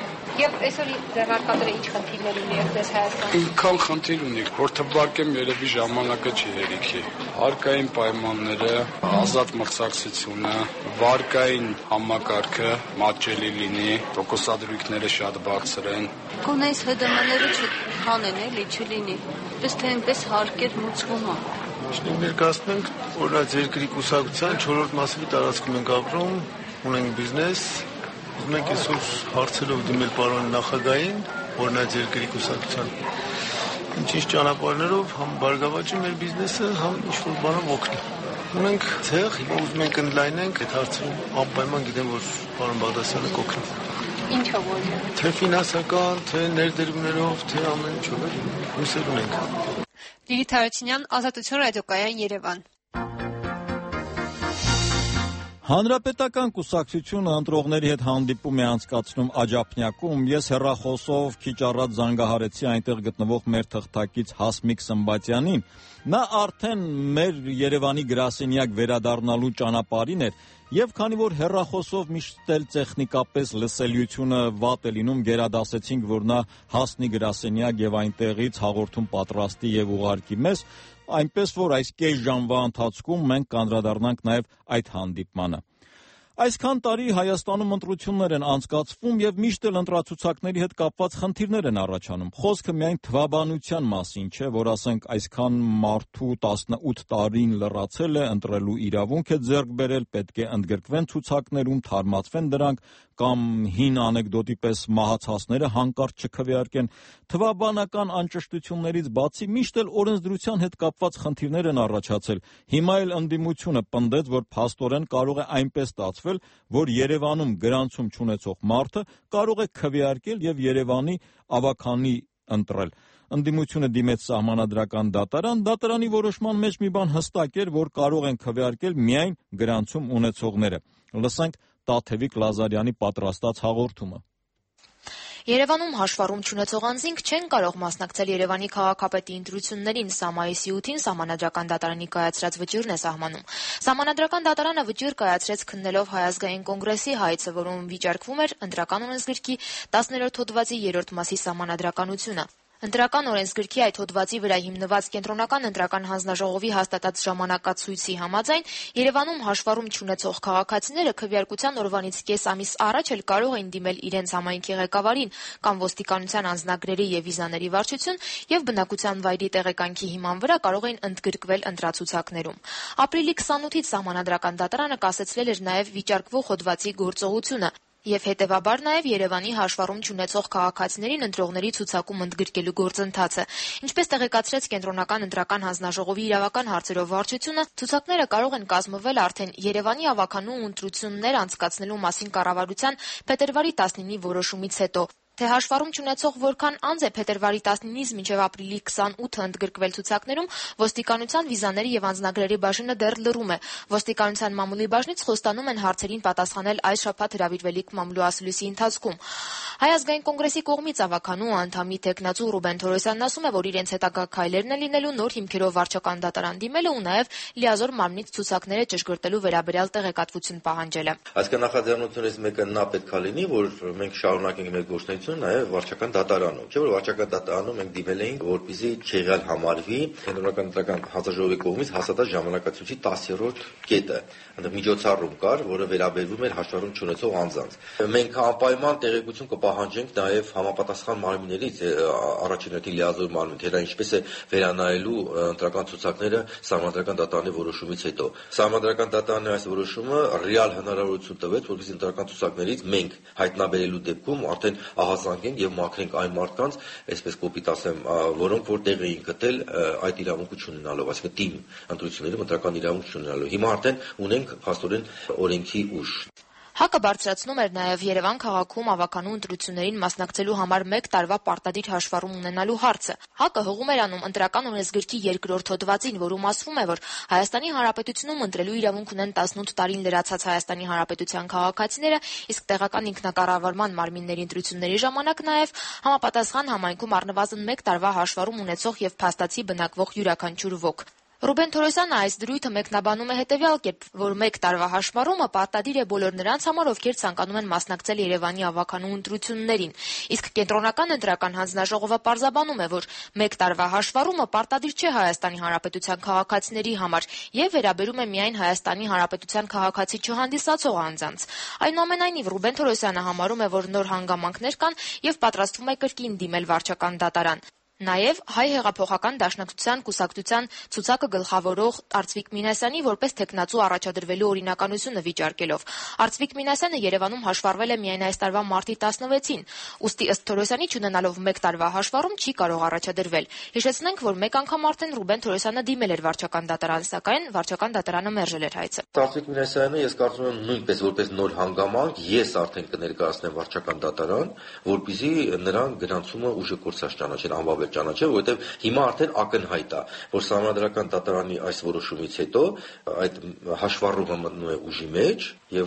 Եվ այսօր ձեռնարկատերը ինչ խնդիրներ ունի այդպես Հայաստանում։ Ինքան խնդիր ունի, որ թվարկեմ երևի ժամանակը չի հերիքի։ Հարկային պայմանները, ազատ մրցակցությունը, վարկային համակարգը մատչելի լինի, տոկոսադրույքները շատ բարձր են։ Գոնե այս Հ D M-ները չքանեն էլի չլինի։ Պես թե այնպես հարկեր մուծվում է։ Շնորհ ներկայացնում ենք Օրինաց երկրի կուսակցության չորրորդ մասի տարածքում ենք ապրում, ունենք բիզնես, ուզում ենք այսօր հարցերով դիմել պարոն նախագահին, Օրինաց երկրի կուսակցության ինչ-ինչ ճանապարհներով համ բարգավաճի մեր բիզնեսը, համ ինչ-որ բանով օգնի։ Ունենք ցեղ, հիմա ուզում ենք ընդլայնենք այդ հարցերում անպայման գիտեմ, որ պարոն Բաղդասարյանը կօգնի։ Ինչով որ։ Թե ֆինանսական, թե ներդրումներով, թե ամեն ինչով հույսեր ունենք։ Լիլիթ Հարությունյան, Ազատություն ռադիոկայան, Երևան։ Հանրապետական կուսակցությունը ընտրողների հետ հանդիպում է անցկացնում Աջափնյակում։ Ես հեռախոսով քիչ առաջ զանգահարեցի այնտեղ գտնվող մեր թղթակից Հասմիկ Սմբատյանին։ Նա արդեն մեր Երևանի գրասենյակ վերադառնալու ճանապարհին էր, եւ քանի որ հեռախոսով միշտ էլ տեխնիկապես լսելիությունը վատ է լինում, գերադասեցինք, որ նա հասնի գրասենյակ եւ այնտեղից հաղորդում պատրաստի եւ ուղարկի մեզ, այնպես որ այս կես ժամվա ընթացքում մենք կանդրադառնանք նաեւ այդ հանդիպմանը։ Այսքան տարի Հայաստանում ընտրություններ են անցկացվում եւ միշտ էլ ընտրացուցակների հետ կապված խնդիրներ են առաջանում։ Խոսքը միայն թվաբանության մասին չէ, որ ասենք այսքան մարդու տասնութ տարին լրացել է, ընտրելու իրավունք է ձեռք բերել, պետք է ընդգրկվեն ցուցակներում, թարմացվեն դրանք կամ հին անեկդոտի պես մահացածները հանկարծ չքվեարկեն։ Թվաբանական անճշտություններից բացի միշտ էլ օրենսդրության հետ կապված խնդիրներ են առաջացել։ Հիմա էլ ընդդիմությունը պնդեց, որ փաստորեն կարող է այնպես ստացվել, որ Երևանում գրանցում չունեցող մարդը կարող է քվեարկել եւ Երևանի ավագանի ընտրել։ Ընդդիմությունը դիմեց սահմանադրական դատարան, դատարանի որոշման մեջ մի բան հստակ էր, որ կարող են քվեարկել միայն գրանցում ունեցողները։ Լսենք Տաթևիկ Լազարյանի պատրաստած հաղորդումը։ Երևանում հաշվառում չունեցող անձինք չեն կարող մասնակցել Երևանի քաղաքապետի ընտրություններին, սա մայիսի ութին Սահմանադրական դատարանի կայացրած վճիռն է սահմանում։ Սահմանադրական դատարանը վճիռ կայացրեց քննելով Հայ ազգային կոնգրեսի հայցը, որում վիճարկվում էր ընտրական օրենսգրքի տասներորդ հոդվածի երրորդ մասի սահմանադրականությունը։ Ընտրական օրենսգրքի այդ հոդվածի վրա հիմնված կենտրոնական ընտրական հանձնաժողովի հաստատած ժամանակացույցի համաձայն Երևանում հաշվառում չունեցող քաղաքացիները քվեարկության օրվանից կես ամիս առաջ էլ կարող են դիմել իրենց համայնքի ղեկավարին կամ ոստիկանության անձնագրերի եւ վիզաների վարչություն եւ բնակության վայրի տեղեկանքի հիման վրա կարող են ընդգրկվել ընտրացուցակներում։ Ապրիլի քսանութից Սահմանադրական դատարանը կասեցրել էր նաեւ վիճարկվող հոդվածի գործողությունը եւ հետեւաբար նաեւ Երևանի հաշվառում չունեցող քաղաքացիներին ընտրողների ցուցակում ընդգրկելու գործընթացը։ Ինչպես տեղեկացրեց Կենտրոնական ընտրական հանձնաժողովի իրավական հարցերով վարչությունը, ցուցակները կարող են կազմվել արդեն Երևանի ավականու ընտրություններ անցկացնելու մասին կառավարության փետրվարի տասնինի որոշումից հետո։ Թե հաշվառում չունեցող որքան անձ է փետրվարի տասնինից մինչև ապրիլի քսանութը ընդգրկվել ցուցակներում, ոստիկանության վիզաների եւ անձնագրերի բաժինը դեռ լռում է։ Ոստիկանության մամուլի բաժնից խոստանում են հարցերին պատասխանել այս շաբաթ հրավիրվելիք մամուլու ասուլիսի ընթացքում։ Հայ ազգային կոնգրեսի կողմից ավականու անդամի տեխնացու Ռուբեն Թորոսյանն ասում է, որ իրենց հետագա քայլերն են լինելու նոր հիմքերով վարչական դատարան դիմելը ու նաեւ լիազոր մարմնից ցուցակները ճշգրտելու վերաբերյալ տեղեկատվություն պահանջելը։ Այսինքն նախաձեռնությունից մեկը նա պետք է լինի, որ մենք շարունակենք մեր գործունեությունը նաև վարչական դատարանում։ Չէ՞ որ վարչական դատարանում մենք դիմել էինք, որպեսզի չեղյալ համարվի Կենտրոնական ընտրական հանձնաժողովի կողմից հաստատած ժամանակացույցի տասերորդ կետը։ Այնտեղ միջոցառում կար, որը վերաբերվում էր հաշվառում չունեցող անձանց։ Մենք անպայման տեղեկություն կպահանջենք նաև համապատասխան մարմիններից, առաջին հերթին լիազոր մարմին, թե դա ինչպես է վերանայելու ընտրական ցուցակները Սահմանադրական դատարանի որոշումից հետո։ Սահմանադրական դատարանի այս որոշումը ռեալ հնարավորություն տվեց, որպեսզի ընտրական ցուցակներից մենք հայտնաբերելու դեպքում արդեն ահազանգենք եւ մաքրենք այն մարդկանց, այսպես կոպիտ ասեմ, որոնք որ տեղ էին գտել այդ իրավունքը չունենալով, այսինքն թիմ ընտրություններում ընտրական իրավունք չունենալով։ Հիմա արդեն ունենք փաստորեն օրենքի ուժ։ ՀԱԿ-ը բարձրացնում էր նաև Երևան քաղաքում ավականու ընտրություններին մասնակցելու համար մեկ տարվա պարտադիր հաշվառում ունենալու հարցը։ ՀԱԿ-ը հողում էր անում ընտրական օրենսգրքի երկրորդ հոդվածին, որում ասվում է, որ Հայաստանի Հանրապետությունում ընտրելու իրավունք ունեն տասնութ տարին լրացած Հայաստանի Հանրապետության քաղաքացիները, իսկ տեղական ինքնակառավարման մարմինների ընտրությունների ժամանակ նաև համապատասխան համայնքում առնվազն մեկ տարվա հաշվառում ունեցող եւ փաստացի բնակվող յուրաքանչյուր ոք։ Ռուբեն Թորոսյանը այս դրույթը մեկնաբանում է հետևյալ կերպ, որ մեկ տարվա հաշվառումը պարտադիր է բոլոր նրանց համար, ովքեր ցանկանում են մասնակցել Երևանի ավականու ընտրություններին։ Իսկ Կենտրոնական ընտրական հանձնաժողովը պարզաբանում է, որ մեկ տարվա հաշվառումը պարտադիր չէ Հայաստանի Հանրապետության քաղաքացիների համար եւ վերաբերում է միայն Հայաստանի Հանրապետության քաղաքացի չհանդիսացող անձանց։ Այնուամենայնիվ Ռուբեն Թորոսյանը համարում է, որ նոր հանգամանքներ կան եւ պատրաստվում է կրկին դիմել վարչական դատարան։ Նաև Հայ հեղափոխական դաշնակցության կուսակցության ցուցակը գլխավորող Արծվիկ Մինասյանի որպես տեխնացու առաջադրվելու օրինականությունը վիճարկելով։ Արծվիկ Մինասյանը Երևանում հաշվառվել է միայն այս տարվա մարտի տասնվեցին, ուստի ըստ Թորոսյանի չունենալով մեկ տարվա հաշվառում չի կարող առաջադրվել։ Հիշեցնենք, որ մեկ անգամ արդեն Ռուբեն Թորոսյանը դիմել էր վարչական դատարան, սակայն վարչական դատարանը մերժել էր հայցը։ Արծվիկ Մինասյանը ես կարծում եմ նույնպես որպես նոր հանգամանք ես արդեն կներկայացնեմ վարչական դատարան, որպեսզի նրան գրանցումը ուժը կորցած ճանաչեն անվավեր ճանաչել, որովհետև հիմա արդեն ակնհայտ է, որ Սահմանադրական դատարանի այս որոշումից հետո այդ հաշվառումը մտնում է ուժի մեջ եւ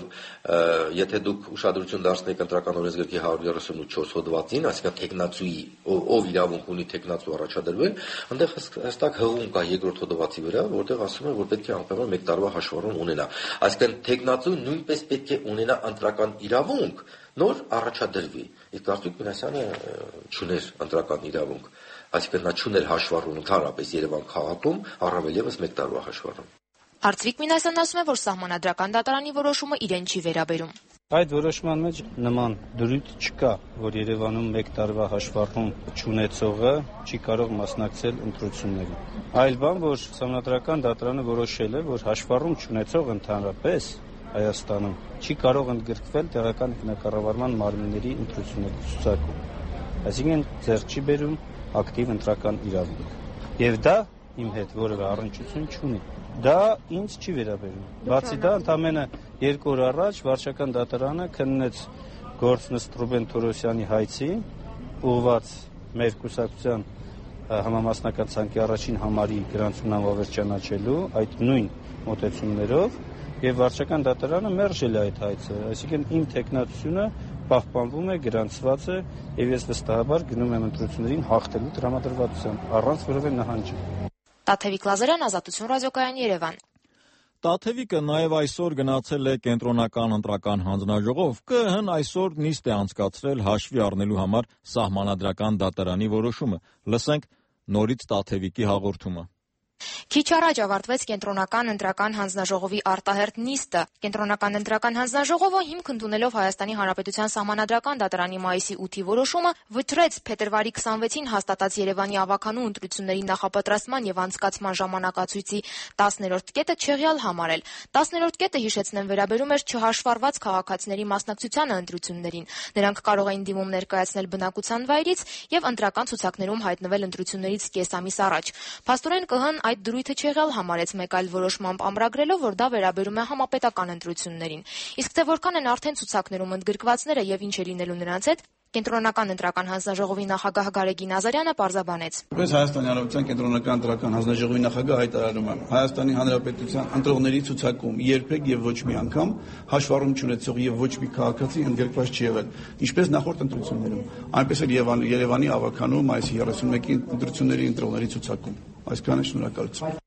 եթե դուք ուշադրություն դարձնեք ընտրական օրենսգրքի հարյուր երեսունուչորս հոդվածին, այսինքն տեխնացուի ով իրավունք ունի տեխնացու առաջադրվել, այնտեղ հստակ հղում կա երկրորդ հոդվածի վրա, որտեղ ասում է, որ պետք է անպայման մեկ տարվա հաշվառում ունենա։ Այսինքն տեխնացուն նույնպես պետք է ունենա ընտրական իրավունք, նոր առաջադրվի։ Իսկ Արծվիկ Մինասյանը չուներ ընտրական իրավունք, այսինքն նա չուներ հաշվառում ընդհանրապես Երևան քաղաքում, առավել եւս մեկ տարվա հաշվառում։ Արծվիկ Մինասյանն ասում է, որ Սահմանադրական դատարանի որոշումը իրեն չի վերաբերում։ Այդ որոշման մեջ նման դրույթ չկա, որ Երևանում մեկ տարվա հաշվառում չունեցողը չի կարող մասնակցել ընտրություններին։ Այլ բան, որ Սահմանադրական դատարանը որոշել է, որ հաշվառում չունեցող ընդհանրապես Հայաստանում չի կարող ընդգրկվել տեղական ինքնակառավարման մարմինների ընտրությունների ցուցակում։ Այսինքն ձեռք չի բերում ակտիվ ընտրական իրավունք։ Եվ դա իմ հետ որևէ առնչություն չունի։ Դա ինձ չի վերաբերում։ Բացի դա, ընդամենը երկու օր առաջ վարչական դատարանը քննեց գործնիստ Ռուբեն Թորոսյանի հայցի ուղղված մեր կուսակցության համամասնական ցանկի առաջին համարի գրանցումն անվավեր ճանաչելու այդ նույն մոտեցումներով եւ վարչական դատարանը մերժել է այդ հայցը, այսինքն իմ տեխնատությունը պահպանվում է, գրանցված է եւ ես վստահաբար գնում եմ ընտրություններին հաղթելու տրամադրվածությամբ առանց որևէ նահանջի։ Տաթևիկ Լազարյան, Ազատություն ռադիոկայան, Երևան։ Տաթևիկը նաև այսօր գնացել է Կենտրոնական ընտրական հանձնաժողով, ԿԸՀ-ն այսօր նիստ է անցկացրել հաշվի առնելու համար Սահմանադրական դատարանի որոշումը։ Լսենք նորից Տաթևիկի հաղորդումը։ Քիչ առաջ ավարտվեց Կենտրոնական ընտրական հանձնաժողովի արտահերթ նիստը։ Կենտրոնական ընտրական հանձնաժողովը հիմք ընդունելով Հայաստանի Հանրապետության Սահմանադրական դատարանի մայիսի ութի որոշումը վճռեց փետրվարի քսանվեցին հաստատած Երևանի ավականու ընտրությունների նախապատրաստման եւ անցկացման ժամանակացույցի տասներորդ կետը չեղյալ համարել։ տասներորդ կետը, հիշեցնեմ, վերաբերում էր չհաշվառված քաղաքացիների մասնակցությանը ընտրություններին։ Նրանք կարող էին դիմում ներկայացնել բնակության վայրից եւ ընտրական ցուցակներում հայտնվել ընտրություններից կես ամիս առաջ։ Փաստորեն ԿԸՀ-ն այդ դրույթը չեղյալ համարեց մեկ այլ որոշմամբ ամրագրելով, որ դա վերաբերում է համապետական ընտրություններին։ Իսկ թե որքան են արդեն ցուցակներում ընդգրկվածները եւ ինչ է լինելու նրանց հետ, Կենտրոնական ընտրական հանձնաժողովի նախագահ Գարեգին Ազարյանը պարզաբանեց. Պես Հայաստանի Հանրապետության կենտրոնական ընտրական հանձնաժողովի նախագահ հայտարարում եմ, Հայաստանի Հանրապետության ընտրողների ցուցակում երբեք եւ ոչ մի անգամ հաշվառում չունեցող եւ ոչ մի քաղաքացի ընդգրկված չի եղել, ինչպես նախորդ ընտրություններում, այնպես էլ Երևանի ավագանում այս երեսունմեկի ընտրությունների ընտրողների ցուցակում։ Այսքանը շնորհակալություն։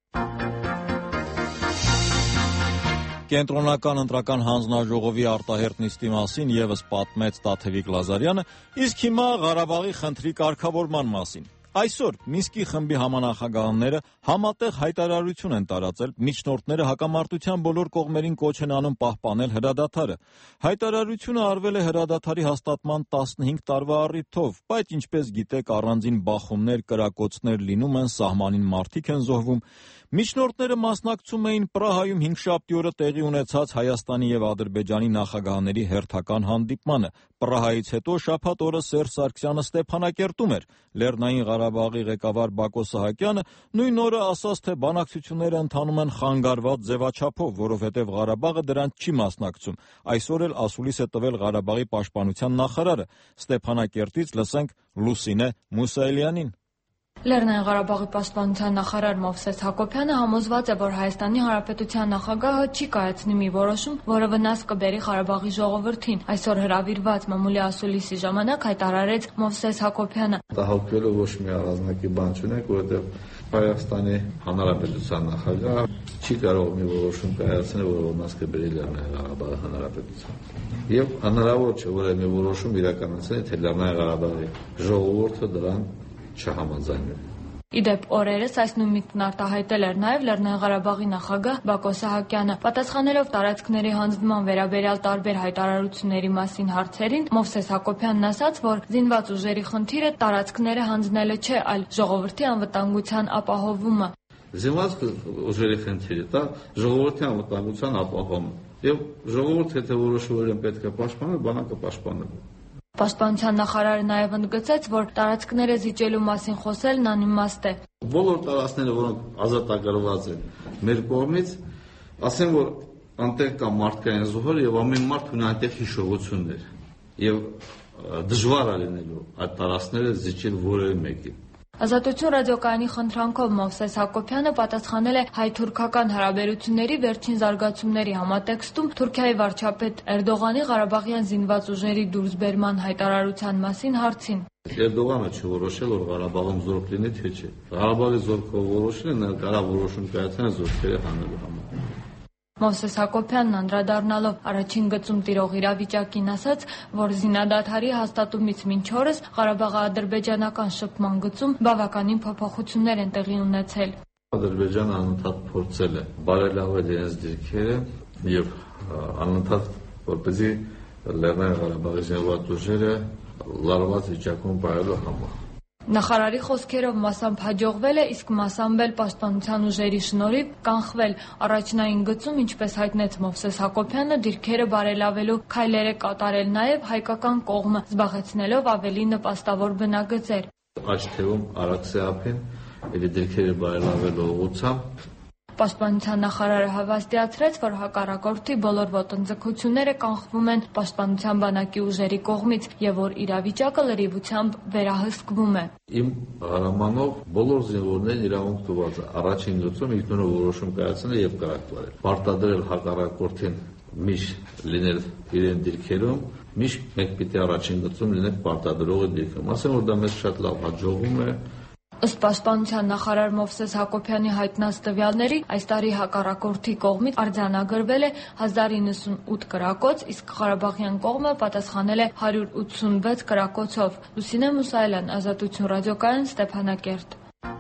Կենտրոնական ընտրական հանձնաժողովի արտահերթ նիստի մասին ևս պատմեց Տաթևիկ Լազարյանը, իսկ հիմա Ղարաբաղի խնդրի կարգավորման մասին։ Այսօր Մինսկի խմբի համանախագահները համատեղ հայտարարություն են տարածել, միջնորդները հակամարտության բոլոր կողմերին կոչ են անում պահպանել հրադադարը։ Հայտարարությունը արվել է հրադադարի հաստատման տասնհինգ տարվա առիթով, բայց ինչպես գիտեք, առանձին բախումներ, կրակոցներ լինում են, սահմանին մարդիկ են զոհվում։ Միջնորդները մասնակցում էին Պրահայում հինգշաբթի օրը տեղի ունեցած Հայաստանի եւ Ադրբեջանի նախագահների հերթական հանդիպմանը։ Պրահայից հետո շաբաթ օրը Սերժ Սարգսյանը Ստեփանակերտում էր։ Լեռնային Ղարաբաղի ղեկավար Բակո Սահակյանը նույն օրը ասաց, թե բանակցությունները ընթանում են խանգարված ձևաչափով, որովհետև Ղարաբաղը դրանց չի մասնակցում։ Այսօր էլ ասուլիս է տվել Ղարաբաղի պաշտպանության նախարարը։ Ստեփանակերտից լսենք Լուսինե Մուսայելյանին։ Լեռնային Ղարաբաղի պաշտպանության նախարար Մովսես Հակոբյանը համոզված է, որ Հայաստանի Հանրապետության նախագահը չի կայացնի մի որոշում, որը վնաս կբերի Ղարաբաղի ժողովրդին։ Այսօր հրավիրված մամուլի ասուլիսի ժամանակ հայտարարեց Մովսես Հակոբյանը. Տահավքելու ոչ մի առանձնակի բան չունենք, որովհետև Հայաստանի Հանրապետության նախագահը չի կարող մի որոշում կայացնել, որը վնաս կբերի Լեռնային Ղարաբաղի Հանրապետության։ Եվ հնարավոր չէ, որ մի որոշում իրականացնել, թե Լեռնային Ղարաբաղի ժողովուրդը դրան չհամաձայնվի։ Իդեպ օրերս այս նույնն արտահայտել էր նաև Լեռնային Ղարաբաղի նախագահ Բակո Սահակյանը։ Պատասխանելով տարածքների հանձնման վերաբերյալ տարբեր հայտարարությունների մասին հարցերին, Մովսես Հակոբյանն ասաց, որ զինված ուժերի խնդիրը տարածքները հանձնելը չէ, այլ ժողովրդի անվտանգության ապահովումը։ Զինված ուժերի խնդիրը դա ժողովրդի անվտանգության ապահովումը։ Եվ ժողովուրդը եթե որոշում պետք է պաշտպանել, բանակը պաշտպանել։ Պաշտպանության նախարարը նաև ընդգծեց, որ տարածքները զիջելու մասին խոսելն անիմաստ է։ Բոլոր տարածքները, որոնք ազատագրված են մեր կողմից, ասեն, որ անտեղ կա մարդկային զոհեր եւ ամեն մարդ ունի այնտեղ հիշողություններ։ Եվ դժվար է լինելու այդ տարածքները զիջել որևէ մեկին։ Ազատություն ռադիոկայանի խնդրանքով Մովսես Հակոբյանը պատասխանել է հայ-թուրքական հարաբերությունների վերջին զարգացումների համատեքստում Թուրքիայի վարչապետ Էրդողանի Ղարաբաղյան զինված ուժերի դուրսբերման հայտարարության մասին հարցին։ Էրդողանը չորոշել, որ Ղարաբաղում զորք լինի, թե չէ։ Ղարաբաղի զորքով որոշել են, կարա որոշում կայացնել զորքերը հանելու համար։ Մովսես Հակոբյանն անդրադառնալով առաջին գծում տիրող իրավիճակին ասաց, որ զինադադարի հաստատումից մինչ օրս Ղարաբաղի-ադրբեջանական շփման գծում բավականին փոփոխություններ են տեղի ունեցել։ Ադրբեջանը անընդհատ փորձել է բարելավել իրենց դիրքերը եւ անընդհատ որպեսզի Լեռնային Ղարաբաղի զինված ուժերը լարված վիճակում բարելու համար։ Նախարարի խոսքերով մասամբ հաջողվել է, իսկ մասամբ էլ պաշտպանության ուժերի շնորհիվ կանխվել առաջնային գծում, ինչպես հայտնեց Մովսես Հակոբյանը, դիրքերը բարելավելու քայլեր է կատարել նաև հայկական կողմը, զբաղեցնելով ավելի նպաստավոր բնագծեր։ Աջ թվում Արաքսի ափին իր դիրքերը բարելավելու ուղղությամբ Պաշտպանության նախարարը հավաստիացրեց, որ հակառակորդի բոլոր ոտնձգությունները կանխվում են պաշտպանության բանակի ուժերի կողմից եւ որ իրավիճակը լրիվությամբ վերահսկվում է։ Իմ հրամանով բոլոր զինվորներն իրավունք տված է առաջին գծում ինքնուրույն որոշում կայացնել եւ կարգավորել։ Պարտադրել հակառակորդին միշտ լինել իրեն դիրքերում, միշտ մենք պիտի առաջին գծում լինենք պարտադրողի դիրքում։ Ասեմ, որ դա մեզ շատ լավ հաջողվում է։ Ըստ պաշտպանության նախարար Մովսես Հակոբյանի հայտնած տվյալների, այս տարի հակառակորդի կողմից արձանագրվել է հազար իննսունութ կրակոց, իսկ Ղարաբաղյան կողմը պատասխանել է հարյուր ութսունվեց կրակոցով։ Լուսինե Մուսայելյան, Ազատություն ռադիոկայան, Ստեփանակերտ։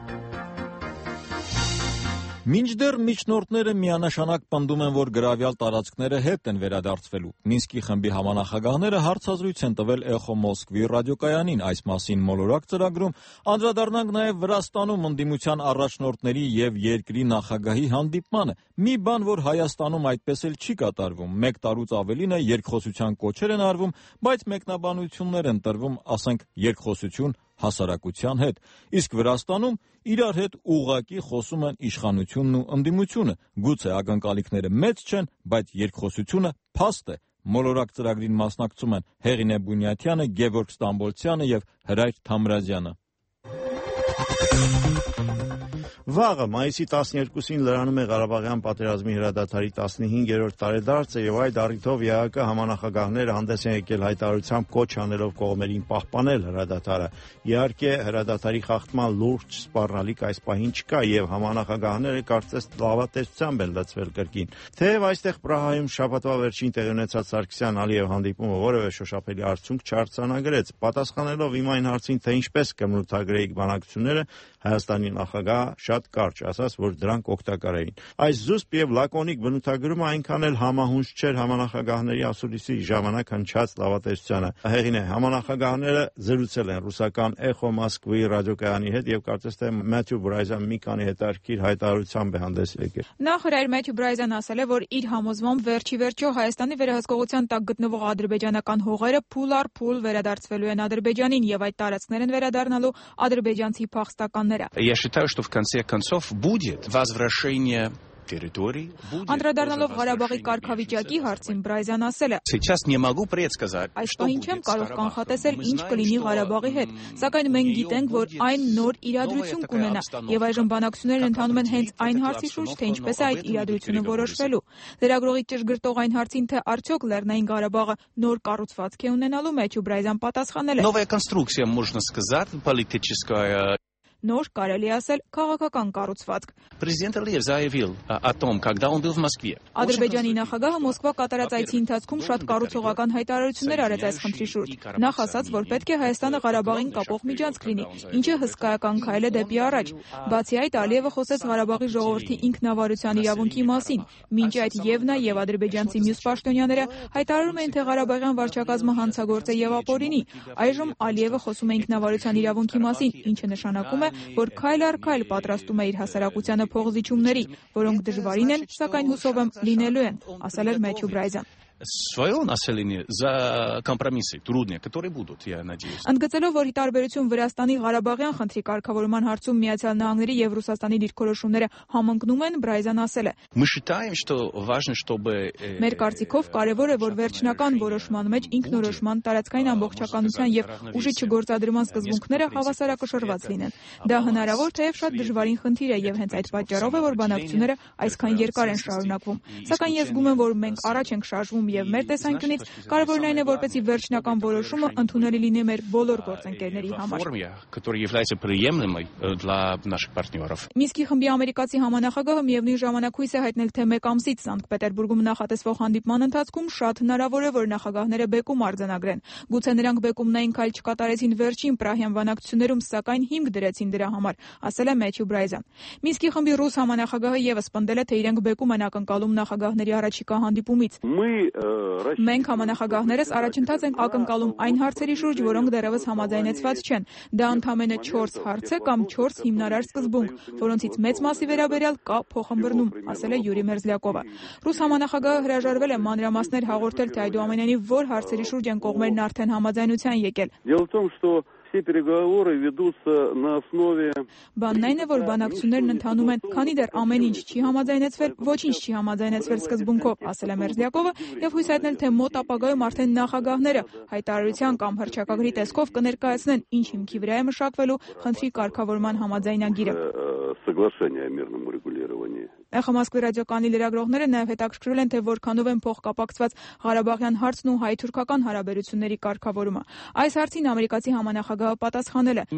Մինչդեռ միջնորդները միանշանակ պնդում են, որ գրավյալ տարածքները հետ են վերադարձվելու։ Մինսկի խմբի համանախագահները հարցազրույց են տվել Էխո Մոսկվի ռադիոկայանին, այս մասին մոլորակ ծրագրում անդրադառնանք նաև Վրաստանում ընդդիմության առաջնորդների եւ երկրի նախագահի հանդիպմանը։ Մի բան, որ Հայաստանում այդպես էլ չի կատարվում, մեկ տարուց ավելին է երկխոսության կոչեր են արվում, բայց մեկնաբանություններ են տրվում, ասենք, երկխոսություն հասարակության հետ, իսկ Վրաստանում իրար հետ ուղղակի խոսում են իշխանությունն ու ընդդիմությունը, գուցե ակնկալիքները մեծ չեն, բայց երկխոսությունը փաստ է, Մոլորակ ծրագրին մասնակցում են Հեղինե Բունյաթյանը, Գևորգ Ստամբոլցյանը եւ Հրայր Թամրազյանը։ Վաղը մայիսի տասներկուսին լրանում է Ղարաբաղյան պատերազմի հրադադարի տասնհինգերորդ տարեդարձը եւ այդ առիթով ԵԱՀԿ համանախագահները հանդես են եկել հայտարարությամբ կոչ անելով կողմերին պահպանել հրադադարը։ Իհարկե, հրադադարի խախտման լուրջ սպառնալիք այս պահին չկա եւ համանախագահները կարծես լավատեսությամբ են լծվել կրկին։ Թեև այստեղ Պրահայում շաբաթվա վերջին տեղի ունեցած Սարգսյան-Ալիև հանդիպումը որևէ շոշափելի արդյունք չարձանագրեց, պատասխանելով իմ այն հարցին, թե ինչպես կմնութագրեիք բանակցությունները, Հայաստանի նախագահ շատ կարճ ասաց, որ դրանք օգտակար էին։ Այս զուսպ եւ լակոնիկ բնութագրումը այնքան էլ համահունչ չէր համանախագահների ասուլիսի ժամանակ հնչած լավատեսությանը։ Հեղինե, համանախագահները զրուցել են ռուսական Էխո Մոսկվայի ռադիոկայանի հետ եւ կարծես թե Մեթյու Բրայզան մի քանի հետաքրքիր հայտարարությամբ է հանդես եկել։ Նախ Հրայր Մեթյու Բրայզան ասել է, որ իր համոզմամբ վերջի վերջո Հայաստանի վերահսկողության տակ գտնվող ադրբեջանական հողերը փուլ առ փուլ վերադարձվելու են Ադրբեջանին եւ այդ տարածքներ են վերադառնալու ադրբեջանցի փախստականները։ Я считаю, что в конце концов будет возвращение территорий. Անդրադառնալով Ղարաբաղի կարգավիճակի հարցին Բրայզան ասել է. Сейчас не могу предсказать. Այս պահին չեմ կարող կանխատեսել ինչ կլինի Ղարաբաղի հետ, սակայն մենք գիտենք, որ այն նոր իրադրություն կունենա եւ այժմ բանակցություններն ընթանում են հենց այն հարցի շուրջ, թե ինչպես է այդ իրադրությունը որոշվելու։ Լրագրողի ճշգրտող այն հարցին, թե արդյոք Լեռնային Ղարաբաղը նոր կառուցվածք է ունենալու, Մեթյու Բրայզան պատասխանել է. Новая конструкция, можно сказать, политическая. Նոր կարելի ասել քաղաքական կառուցվածք։ Президент Алиев заявил о том, когда он был в Москве. Ադրբեջանի նախագահը Մոսկվա կատարած այցի ընթացքում շատ կառուցողական հայտարարություններ արեց այս խնդրի շուրջ։ Նախ ասաց, որ պետք է Հայաստանը Ղարաբաղին կապող միջանցք լինի, ինչը հսկայական քայլ է դեպի առաջ։ Բացի այդ, Ալիևը խոսեց Ղարաբաղի ժողովրդի ինքնավարության իրավունքի մասին։ Մինչ այդ եւ նա եւ ադրբեջանցի մյուս պաշտոնյաները հայտարարում էին, թե Ղարաբաղյան վարչակազմը հանցագործ է եւ ապօրինի։ Այժմ Ալիևը խոսում է ինքնավարության իրավունքի մասին, ինչը նշանակում է, որ քայլ առ քայլ պատրաստում է իր հասարակությանը փողզիչումների, որոնք դժվարին են, սակայն հուսով եմ լինելու են, ասել էր Մեթյու Բրայզան։ Свое население за компромиссы трудные, которые будут, я надеюсь. Ընդգծելով, որ ի տարբերություն Վրաստանի Ղարաբաղյան խնդրի կարգավորման հարցում Միացյալ Նահանգների եւ Ռուսաստանի դիրքորոշումները համընկնում են, Բրայզան ասել է. Мы считаем, что важно, чтобы Մեր կարծիքով կարևոր է, որ վերջնական որոշման մեջ ինքնորոշման, տարածքային ամբողջականության եւ ուժի չգործադրման սկզբունքները հավասարակշռված լինեն։ Դա հնարավոր, թեև շատ դժվարին խնդիր է եւ հենց այդ պատճառով է, որ բանակցությունները այսքան երկար են շարունակվում։ Սակայն ես զգում եմ, որ մենք առաջ ենք շարժվում եւ մեր տեսանկյունից կարևորն այն է, որպեսզի վերջնական որոշումը ընդունելի լինի մեր բոլոր գործընկերների համար։ Մինսկի խմբի ամերիկացի համանախագահը միևնույն ժամանակ հույս է հայտնել, թե մեկ ամսից Սանկտ Պետերբուրգում նախատեսվող հանդիպման ընթացքում շատ հնարավոր է, որ նախագահները բեկում արձանագրեն։ Գուցե նրանք բեկումնային քայլ չկատարեցին վերջին Պրահյան բանակցություններում, սակայն հիմք դրեցին դրա համար, ասել է Մեթյու Բրայզան։ Մինսկի խմբի ռուս համանախագահը եւս պնդել է, թե իրենք բեկում են ակնկալում նախագահների առաջիկա հանդիպումից։ Մենք համանախագահներս առաջընթաց ենք ակնկալում այն հարցերի շուրջ, որոնք դեռևս համաձայնեցված չեն։ Դա ընդամենը չորս հարց է կամ չորս հիմնարար սկզբունք, որոնցից մեծ մասի վերաբերյալ կա փոխըմբռնում, ասել է Յուրի Մերզլյակովը։ Ռուս համանախագահը հրաժարվել է մանրամասներ հաղորդել, թե այդուամենայնիվ որ հարցերի շուրջ են կողմերն արդեն համաձայնության եկել։ Բանն այն է, որ բանակցություններն ընթանում են, քանի դեռ ամեն ինչ չի համաձայնեցվել, ոչինչ չի համաձայնեցվել սկզբունքով, ասել է Մերզլյակովը եւ հույս հայտնել, թե մոտ ապագայում արդեն նախագահները հայտարարության կամ հռչակագրի տեսքով կներկայացնեն, ինչ հիմքի վրա է մշակվելու խնդրի կարգավորման համաձայնագիրը։ Էխո Մոսկվի ռադիոկայանի լրագրողները նաև հետաքրքրվել են, թե որքանով են փոխկապակցված Ղարաբաղյան հարցն ու հայ-թուրքական հարաբերությունների կարգավորումը։ Այս հարցին ամերիկացի համանախագահը պատասխանել է.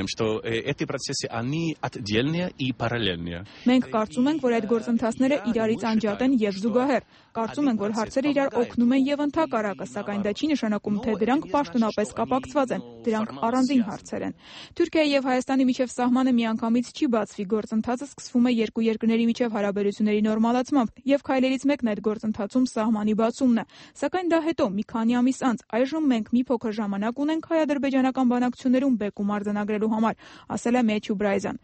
Մենք կարծում ենք, որ այդ գործընթացները իրարից անջատ են եւ զուգահեռ։ Կարծում ենք, որ հարցերը իրար օգնում են եւ ընդհակառակը, սակայն դա չի նշանակում, թե դրանք պաշտոնապես կապակցված են։ Դրանք առանձին հարցեր են։ Թուրքիայի եւ Հայաստանի միջև սահմանը միանգամից չի բացվի, գործընթացը սկսվում է երկու երկրների միջև հարաբերությունների նորմալացմամբ եւ քայլերից մեկն այդ գործընթացում սահմանի բացումն է։ Սակայն դա հետո մի քանի ամիս անց այժմ մենք մի փոքր ժամանակ ունենք հայ-ադրբեջանական բանակցություններում բեկում արձանագրելու համար, ասել է Մեթյու Բրայզան։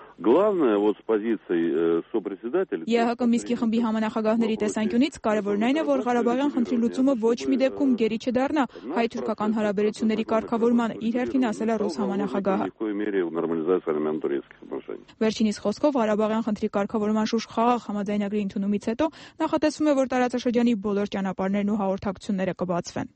ԵԱՀԿ Մինսկի խմբի համանախագահների տեսանկյունից կարևորն այն է, որ Ղարաբաղյան խնդրի լուծումը ոչ մի դեպքում գերի չդառնա հայ-թուրքական հարաբերությունների կարգավորմանը, իր հերթին ասել է ռուս համանախագահը։ Վերջինիս խոսքով Ղարաբաղյան խնդրի կարգավորման շուրջ խաղաղ համաձայնագրի ընդունումից հետո նախատեսվում է, որ տարածաշրջանի բոլոր ճանապարհներն ու հաղորդակցությունները կբացվեն։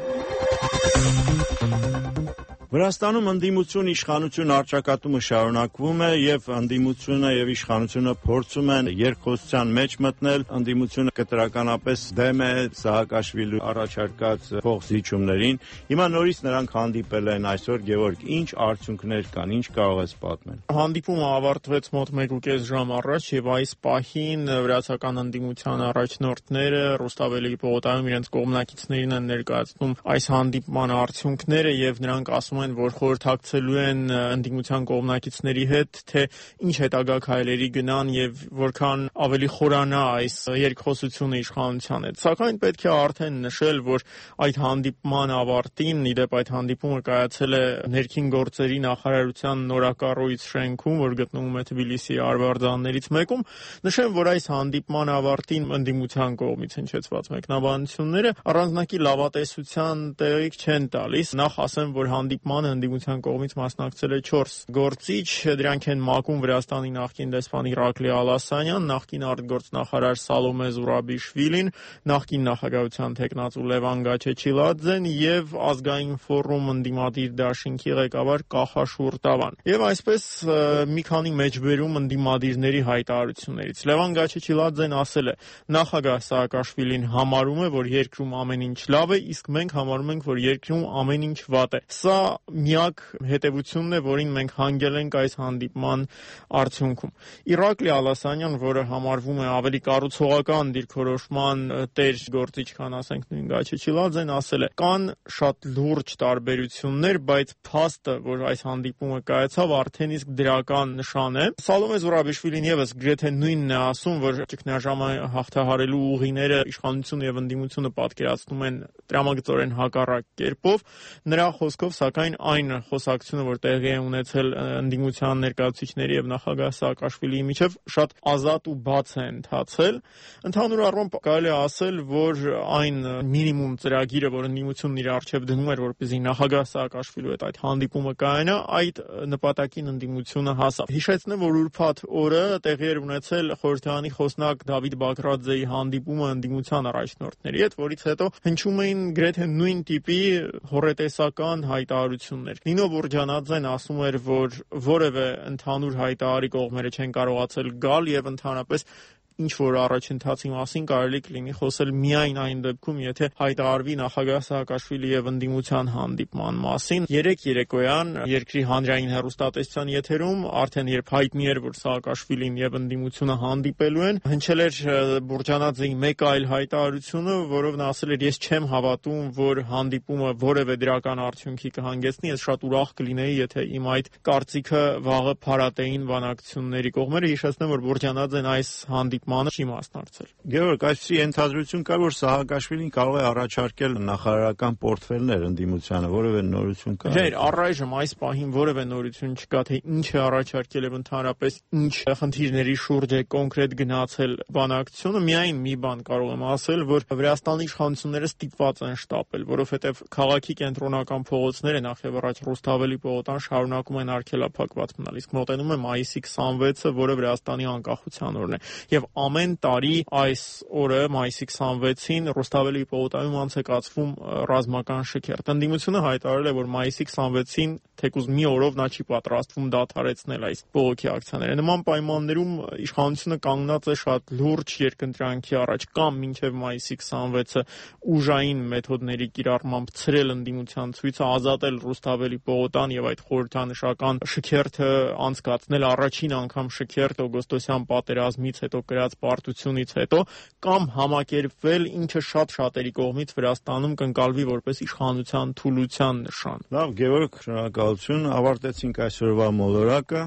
Վրաստանում ընդդիմություն իշխանություն առճակատումը շարունակվում է եւ ընդդիմությունը եւ իշխանությունը փորձում են երկխոսության մեջ մտնել։ Ընդդիմությունը կտրականապես դեմ է Սահակաշվիլի առաջարկած փոխզիջումներին։ Հիմա նորից նրանք հանդիպել են այսօր։ Գևորգ, ինչ արդյունքներ կան, ինչ կարող ես պատմել։ Հանդիպումը ավարտվեց մոտ մեկ ու կես ժամ առաջ եւ այս պահին վրացական ընդդիմության առաջնորդները Ռուստավելի պողոտայում իրենց կողմնակիցներին են ներկայացնում այս հանդիպման արդյունքները եւ նրանք ասում են, որ խորհրդակցելու են ընդդիմության կողմնակիցների հետ, թե ինչ հետագա քայլերի գնան եւ որքան ավելի խորանա այս երկխոսությունը իշխանության հետ։ Սակայն պետք է արդեն նշել, որ այդ հանդիպման ավարտին, իդեպ այդ հանդիպումը կայացել է ներքին գործերի նախարարության նորակառույց շենքում, որ գտնվում է Թբիլիսիի արվարձաններից մեկում, նշեմ, որ այս հանդիպման ավարտին ընդդիմության կողմից հնչեցված մեկնաբանությունները առանձնակի լավատեսության տեղիք չեն տալիս։ Նախ ասեմ, որ հանդիպման ընդդիմության կողմից մասնակցել է չորս գործիչ, դրանք են մակում Վրաստանի նախկին դեսպան Իրակլի Ալասանյան, նախկին արտգործնախարար Սալոմե Զուրաբիշվիլին, նախկին նախագահության տեխնացու Լևան Գաչեչիլաձեն եւ ազգային ֆորում ընդդիմադիր դաշինքի ղեկավար Կախաշուր Տավան։ Եվ այսպես մի քանի մեջբերում ընդդիմադիրների հայտարարություններից։ Լևան Գաչեչիլաձեն ասել է. նախագահ Սահակաշվիլին համարում է, որ երկրում ամեն ինչ լավ է, իսկ մենք համարում ենք, որ երկրում ամեն ինչ վատ է։ Սա միակ հետևությունն է, որին մենք հանգել ենք այս հանդիպման արդյունքում։ Իրակլի Ալասանյան, որը համարվում է ավելի կառուցողական դիրքորոշման տեր գործիչ, քան ասենք նույն Գաչեչիլաձեն, ասել է. կան շատ լուրջ տարբերություններ, բայց փաստը, որ այս հանդիպումը կայացավ, արդեն իսկ դրական նշան է։ Սալոմե Զուրաբիշվիլին եւս գրեթե նույնն է ասում, որ ճգնաժամը հաղթահարելու ուղիները իշխանությունը եւ ընդդիմությունը պատկերացնում են տրամագծորեն հակառակ կերպով։ Նրա խոսքով, սակայն այն խոսակցությունը, որ տեղի է ունեցել ընդդիմության ներկայացուցիչների եւ նախագահ Սահակաշվիլիի միջև, շատ ազատ ու բաց է ընթացել։ Ընդհանուր առմամբ կարելի է ասել, որ այն մինիմում ծրագիրը, որ ընդդիմությունն իր առջև դնում էր, որպեսզի նախագահ Սահակաշվիլու հետ այդ հանդիպումը կայանա, այդ նպատակին ընդդիմությունը հասավ։ Հիշեցնեմ, որ ուրբաթ օրը տեղի էր ունեցել խորհրդարանի խոսնակ Դավիթ Բագրատձեի հանդիպումը ընդդիմության առաջնորդների հետ, որից հետո հնչում էին գրեթե նույն տիպի հոռետեսական հայտարարություններ։ Նինո Բուրջանաձեն ասում էր, որ որևէ ընդհանուր հայտարարի կողմերը չեն կարողացել գալ եւ ընդհանրապես ինչ որ առաջընթացի մասին կարելի կլինի խոսել միայն այն դեպքում, եթե հայտարարվի նախագահ Սահակաշվիլի եւ ընդդիմության հանդիպման մասին։ Երեք երեկոյան երկրի հանրային հեռուստատեսության եթերում արդեն երբ հայտնի էր, որ Սահակաշվիլին եւ ընդդիմությունը հանդիպելու են, հնչել էր Բուրջանաձեի մեկ այլ հայտարարությունը, որով նա ասել էր. ես չեմ հավատում, որ հանդիպումը որևէ դրական արդյունքի կհանգեցնի, ես շատ ուրախ կլինեի, եթե իմ այդ կարծիքը վաղը փարատեին բանակցությունների կողմերը։ Հիշեցնեմ, որ Բուրջանաձեն այս հանդիպ անը չի մասնակցել։ Գևորգ, այսպիսի ենթադրություն կա, որ Սահակաշվիլին կարող է առաջարկել նախարարական պորտֆելներ ընդդիմությանը, որևէ նորություն կա։ Չէ, առայժմ այս պահին որևէ նորություն չկա, թե ինչ է առաջարկել եւ ընդհանրապես ինչ խնդիրների շուրջ է կոնկրետ գնացել բանակցությունը։ Միայն մի բան կարող եմ ասել, որ Վրաստանի իշխանությունները ստիպված են շտապել, որովհետեւ քաղաքի կենտրոնական փողոցները նախ եւ առաջ Ռուստավելի պողոտան շարունակում են արգելափակված մնալ, իսկ մոտենում է մայիսի քսանվեցը, որը Վրաստանի անկախության օրն է։ Եվ ամեն տարի այս օրը մայիսի քսանվեցին Ռուստավելի պողոտայում անց է կացվում ռազմական շքերթ։ Ընդդիմությունը հայտարարել է, որ մայիսի քսանվեցին թեկուզ մի օրով նա չի պատրաստվում դադարեցնել այս բողոքի ակցիաները։ Նման պայմաններում իշխանությունը կանգնած է շատ լուրջ երկընտրանքի առաջ, կամ մինչև մայիսի քսանվեցը ուժային մեթոդների կիրառմամբ ցրել ընդդիմության ցույցը, ազատել Ռուստավելի պողոտան եւ այդ խորհրդանշական շքերթը անցկացնել, առաջին անգամ շքերթ օգոստոսյան պատերազմից հետո կրած պարտությունից հետո, կամ համակերպվել, ինչը շատ շատերի կողմից Վրաստանում կընկալվի որպես իշխանության թուլության նշան։ Լավ, Գևորգ, շնորհակալություն, ավարտեցինք այսօրվա մոլորակը։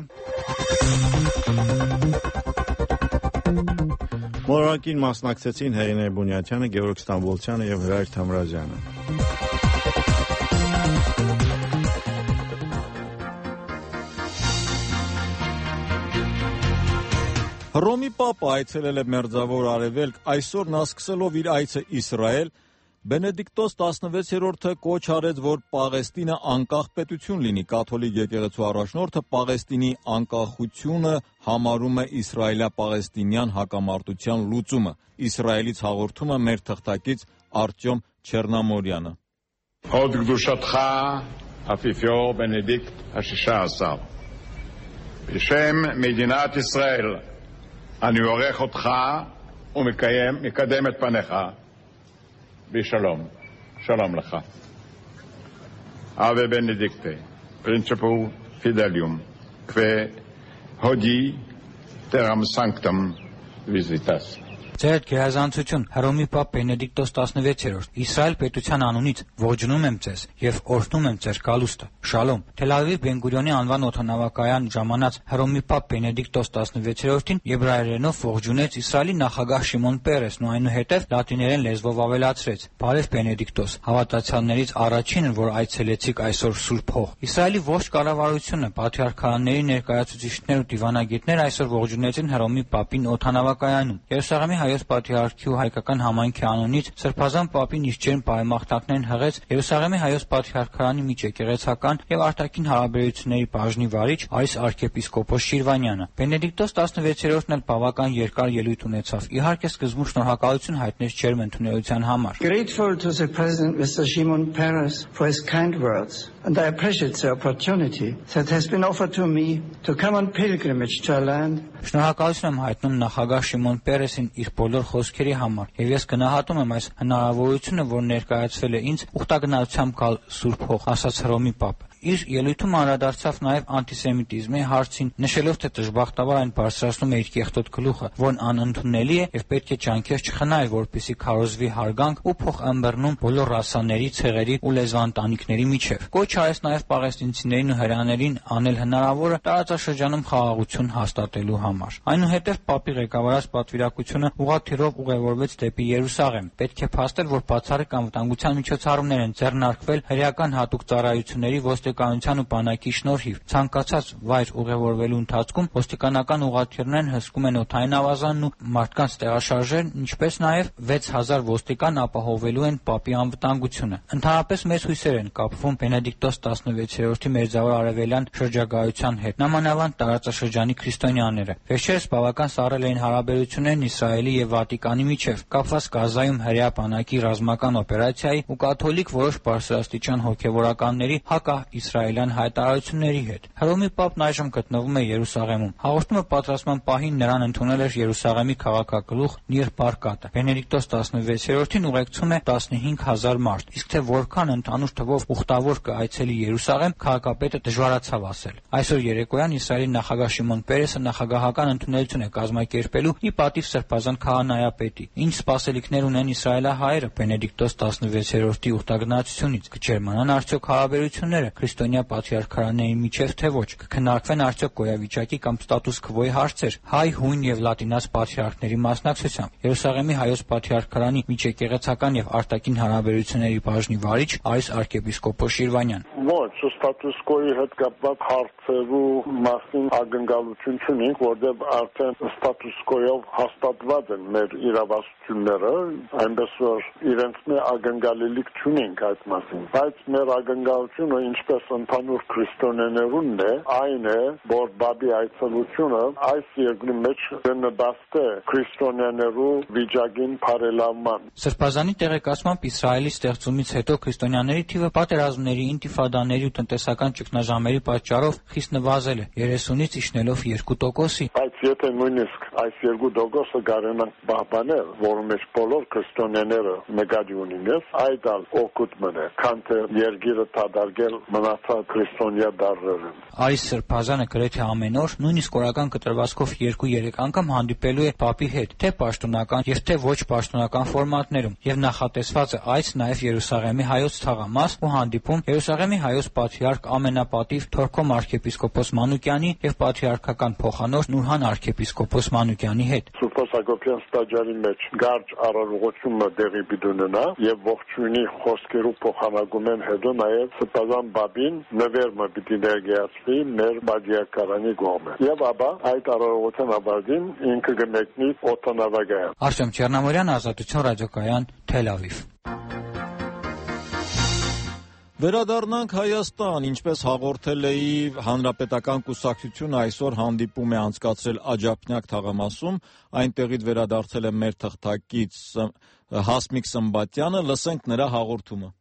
Մոլորակին մասնակցեցին Հեղինե Բունյաթյանը, Գևորգ Ստամբոլցյանը եւ Հրայր Թամրազյանը։ Հռոմի Պապը այցելել է Մերձավոր Արևելք, այսօր նա սկսելով իր այցը Իսրայել, Բենեդիկտոս տասնվեցերորդը կոչ արեց, որ Պաղեստինը անկախ պետություն լինի։ Կաթոլիկ եկեղեցու առաջնորդը Պաղեստինի անկախությունը համարում է իսրայելա-պաղեստինյան հակամարտության լուծումը։ Իսրայելից հաղորդում է մեր թղթակից Արտյոմ Չեռնամորյանը։ Հոդ קדושתך האפיפיור בנדיקט השישה עשר. בשם מדינת ישראל אני עורך אותך ומקיים, מקדם את פניך בשלום. שלום לך. Ave Benedicte, Principum Fidelium, que hodie teram sanctum visitas. Ձեր գերազանցություն Հռոմի Պապ Բենեդիկտոս տասնվեցերորդ Իսրայել պետության անունից ողջունում եմ ձեզ եւ օրհնում եմ ձեր գալուստը։ Շալոմ։ Թել Ավիվ Բեն-Գուրիոնի անվան օդանավակայան ժամանած Հռոմի Պապ Բենեդիկտոս տասնվեցերորդին եբրայերենով ողջունեց Իսրայելի նախագահ Շիմոն Պերեսն ու այնուհետև լատիներեն լեզվով ավելացրեց. Բարև Բենեդիկտոս, հավատացյալներից առաջինն, որ այցելեցիք այսօր Սուրբ Հող։ Իսրայելի ողջ կառավարությունը, պատրիարքաների ներկայացուցիչներ ու դիվանագետներ այսօր ողջունեցին Հռոմի Պապին օդանավակայանում։ Երուսաղեմի Հայոց Պատրիարքի ու հայկական համայնքի անունից Սրբազան Պապին իր ջերմ բարեմաղթանքներն հղեց Երուսաղեմի Հայոց Պատրիարքարանի միջեկեղեցական եւ արտաքին հարաբերությունների բաժնի վարիչ այս arczepiskopos Շիրվանյանը։ Բենեդիկտոս տասնվեցերորդն էլ բավական երկար ելույթ ունեցավ։ Իհարկե սկզբում շնորհակալություն հայտնեց ջերմ ընդունելության համար։ Grateful to the President Mister Shimon Peres for his kind words, and I appreciate the opportunity that has been offered to me to come on pilgrimage to a land. Շնորհակալություն եմ հայտնում նախագահ Շիմոն Պերեսին իր բոլոր խոսքերի համար, եւ ես գնահատում եմ այս հնարավորությունը, որ ներկայացվել է ինձ ուխտագնացությամբ գալ Սուրբ Հող, ասաց Հռոմի Պապը։ Իր ելույթում անդրադարձավ նաև անտիսեմիտիզմի հարցին, նշելով, թե դժբախտաբար այն բարձրացնում է իր կեղտոտ գլուխը, որն անընդունելի է եւ պետք է ջանքեր չխնայել, որպեսզի քարոզվի հարգանք ու փոխըմբռնում բոլոր ռասաների, ցեղերի ու լեզվաընտանիքների միջև։ Կոչ արեց նաև պաղեստինցիներին ու հրեաներին անել հնարավորը տարածաշրջանում խաղաղություն հաստատելու համար։ Այնուհետև Պապի ղեկավարած պատվիրակությունը ուղղաթիռով ուղևորվեց դեպի Երուսաղեմ։ Պետք է փաստել, որ բացառիկ անվտանգության միջոցառումներ են ձեռնարկվել հրեական հատուկ ծառայությունների ոստիկանության ու բանակի շնորհիվ։ Ցանկացած վայր ուղևորվելու ընթացքում ոստիկանական ուղղաթիռներն հսկում են օդային ավազանն ու մարդկանց տեղաշարժերն, ինչպես նաև վեց հազար ոստիկան ապահովելու են Պապի անվտանգությունը։ Ընդհանրապես մեծ հույսեր են կապվում Բենեդիկտոս տասնվեցերորդի Մերձավոր Արևելյան շրջագայության հետ, նամանավանդ տարածաշրջանի քրիստոնյաները։ Վերջերս բավական սառել էին հարաբերություններն Իսրայելի եւ Վատիկանի միջև, կապված Գազայում հրեա բանակի ռազմական օպերացիայի ու կաթոլիկ որոշ բարձրաստիճան հոգեվորականների հակաիսրայելյան հայտարարությունների հետ։ Հռոմի Պապն այժմ գտնվում է Երուսաղեմում։ Հաղորդումը պատրաստման պահին նրան ընդունել էր Երուսաղեմի քաղաքագլուխ Նիր Բարկատը։ Բենեդիկտոս տասնվեցերորդին ուղեկցում է տասնհինգ հազար մարդ, իսկ թե որքան ընդհանուր թվով ուխտավոր կայցելի Երուսաղեմ, քաղաքապետը դժվարացավ ասել։ Այսօր երեկոյան Իսրայելի նախագահ Շիմոն Պերեսը նախագահական ընդունելություն է կազմակերպելու ի պատիվ սրբազան քահանայապետի։ Ինչ սպասելիքներ ունեն իսրայելահայերը Բենեդիկտոս տասնվեցերորդի ուխտագնացությունից, կջերմանան արդյոք հարաբերությունները քրիստոնյա պատրիարքարանների միջև թե ոչ, կքննարկվեն արդյոք գոյավիճակի կամ ստատուս քվոյի հարցեր հայ, հույն եւ լատինաց պատրիարքների մասնակցությամբ։ Երուսաղեմի Հայոց Պատրիարքարանի միջեկեղեցական եւ արտաքին հարաբերությունների բաժնի վարիչ այս arczepiskopos Շիրվանյան։ Ոչ, ստատուս քվոյի հետ կապված հարցերու մասին ակնկալություն չունենք, որտեղ արդեն ստատուս քվոյով հաստատված են մեր իրավասությունները, այնպես որ իրենց մի ակնկալելիք չունենք այդ մասին։ Բայց մեր ակնկալությունը ինչպես ընդհանուր քրիստոնյաներունն է, այն է, որ Բաբի այցելությունը այս երկրի մեջ կնպաստի քրիստոնյաներու վիճակին բարելավման։ Սրբազանի տեղեկացմամբ Իսրայելի ստեղծումից հետո քրիստոնյաների թիվը պատերազմների, ինտիֆադաների ու տնտեսական ճգնաժամերի պատճառով խիստ նվազել է, երեսունից իջնելով երկու տոկոսի։ Բայց եթե նույնիսկ այս երկու տոկոսը կարողանանք պահպանել, որը մեջ բոլոր քրիստոնյաները նկատի ունեն, այդ ալ օգուտ մնա, քան թե երկիրը դադարել մնացած քրիստոնյա դարերին։ Այս սրբազանը գրեթե ամեն օր, նույնիսկ օրական կտրվածքով երկու-երեք անգամ հանդիպելու է Պապի հետ, թե պաշտոնական եւ թե ոչ պաշտոնական ֆորմատներում, եւ նախատեսված է այս նաեւ Երուսաղեմի Հայոց թաղամաս ու հանդիպում Երուսաղեմի Հայոց Պատրիարք ամենապատիվ Թորքոմ arczepiskopos Մանուկյանի եւ պատրիարքական փոխանոր Նուրհան arczepiskopos Մանուկյանի հետ։ Սուրբ Հակոբյան ստաճարի մեջ գարջ արարողությունը դեղի պիտունենա եւ ողջունի խոսքերու փոխանակումեն հետո նաեւ սպազան Բաբին նվերմը պիտի ներկայացվի մեր բաժակարանի կողմը։ Եվ ապա այդ արարողության ավարտին ինքը կմեկնի օդանավակայան։ Արտյոմ Չեռնամորյան, Ազատություն ռադիոկայան, Թել Ավիվ։ Վերադառնանք Հայաստան, ինչպես հաղորդել էի, Հանրապետական կուսակցությունը այսօր հանդիպում է անցկացրել Աջափնյակ թաղամասում, այնտեղից վերադարձել է մեր թղթակից Հասմիկ Սմբատյանը, լսենք նրա հաղորդումը։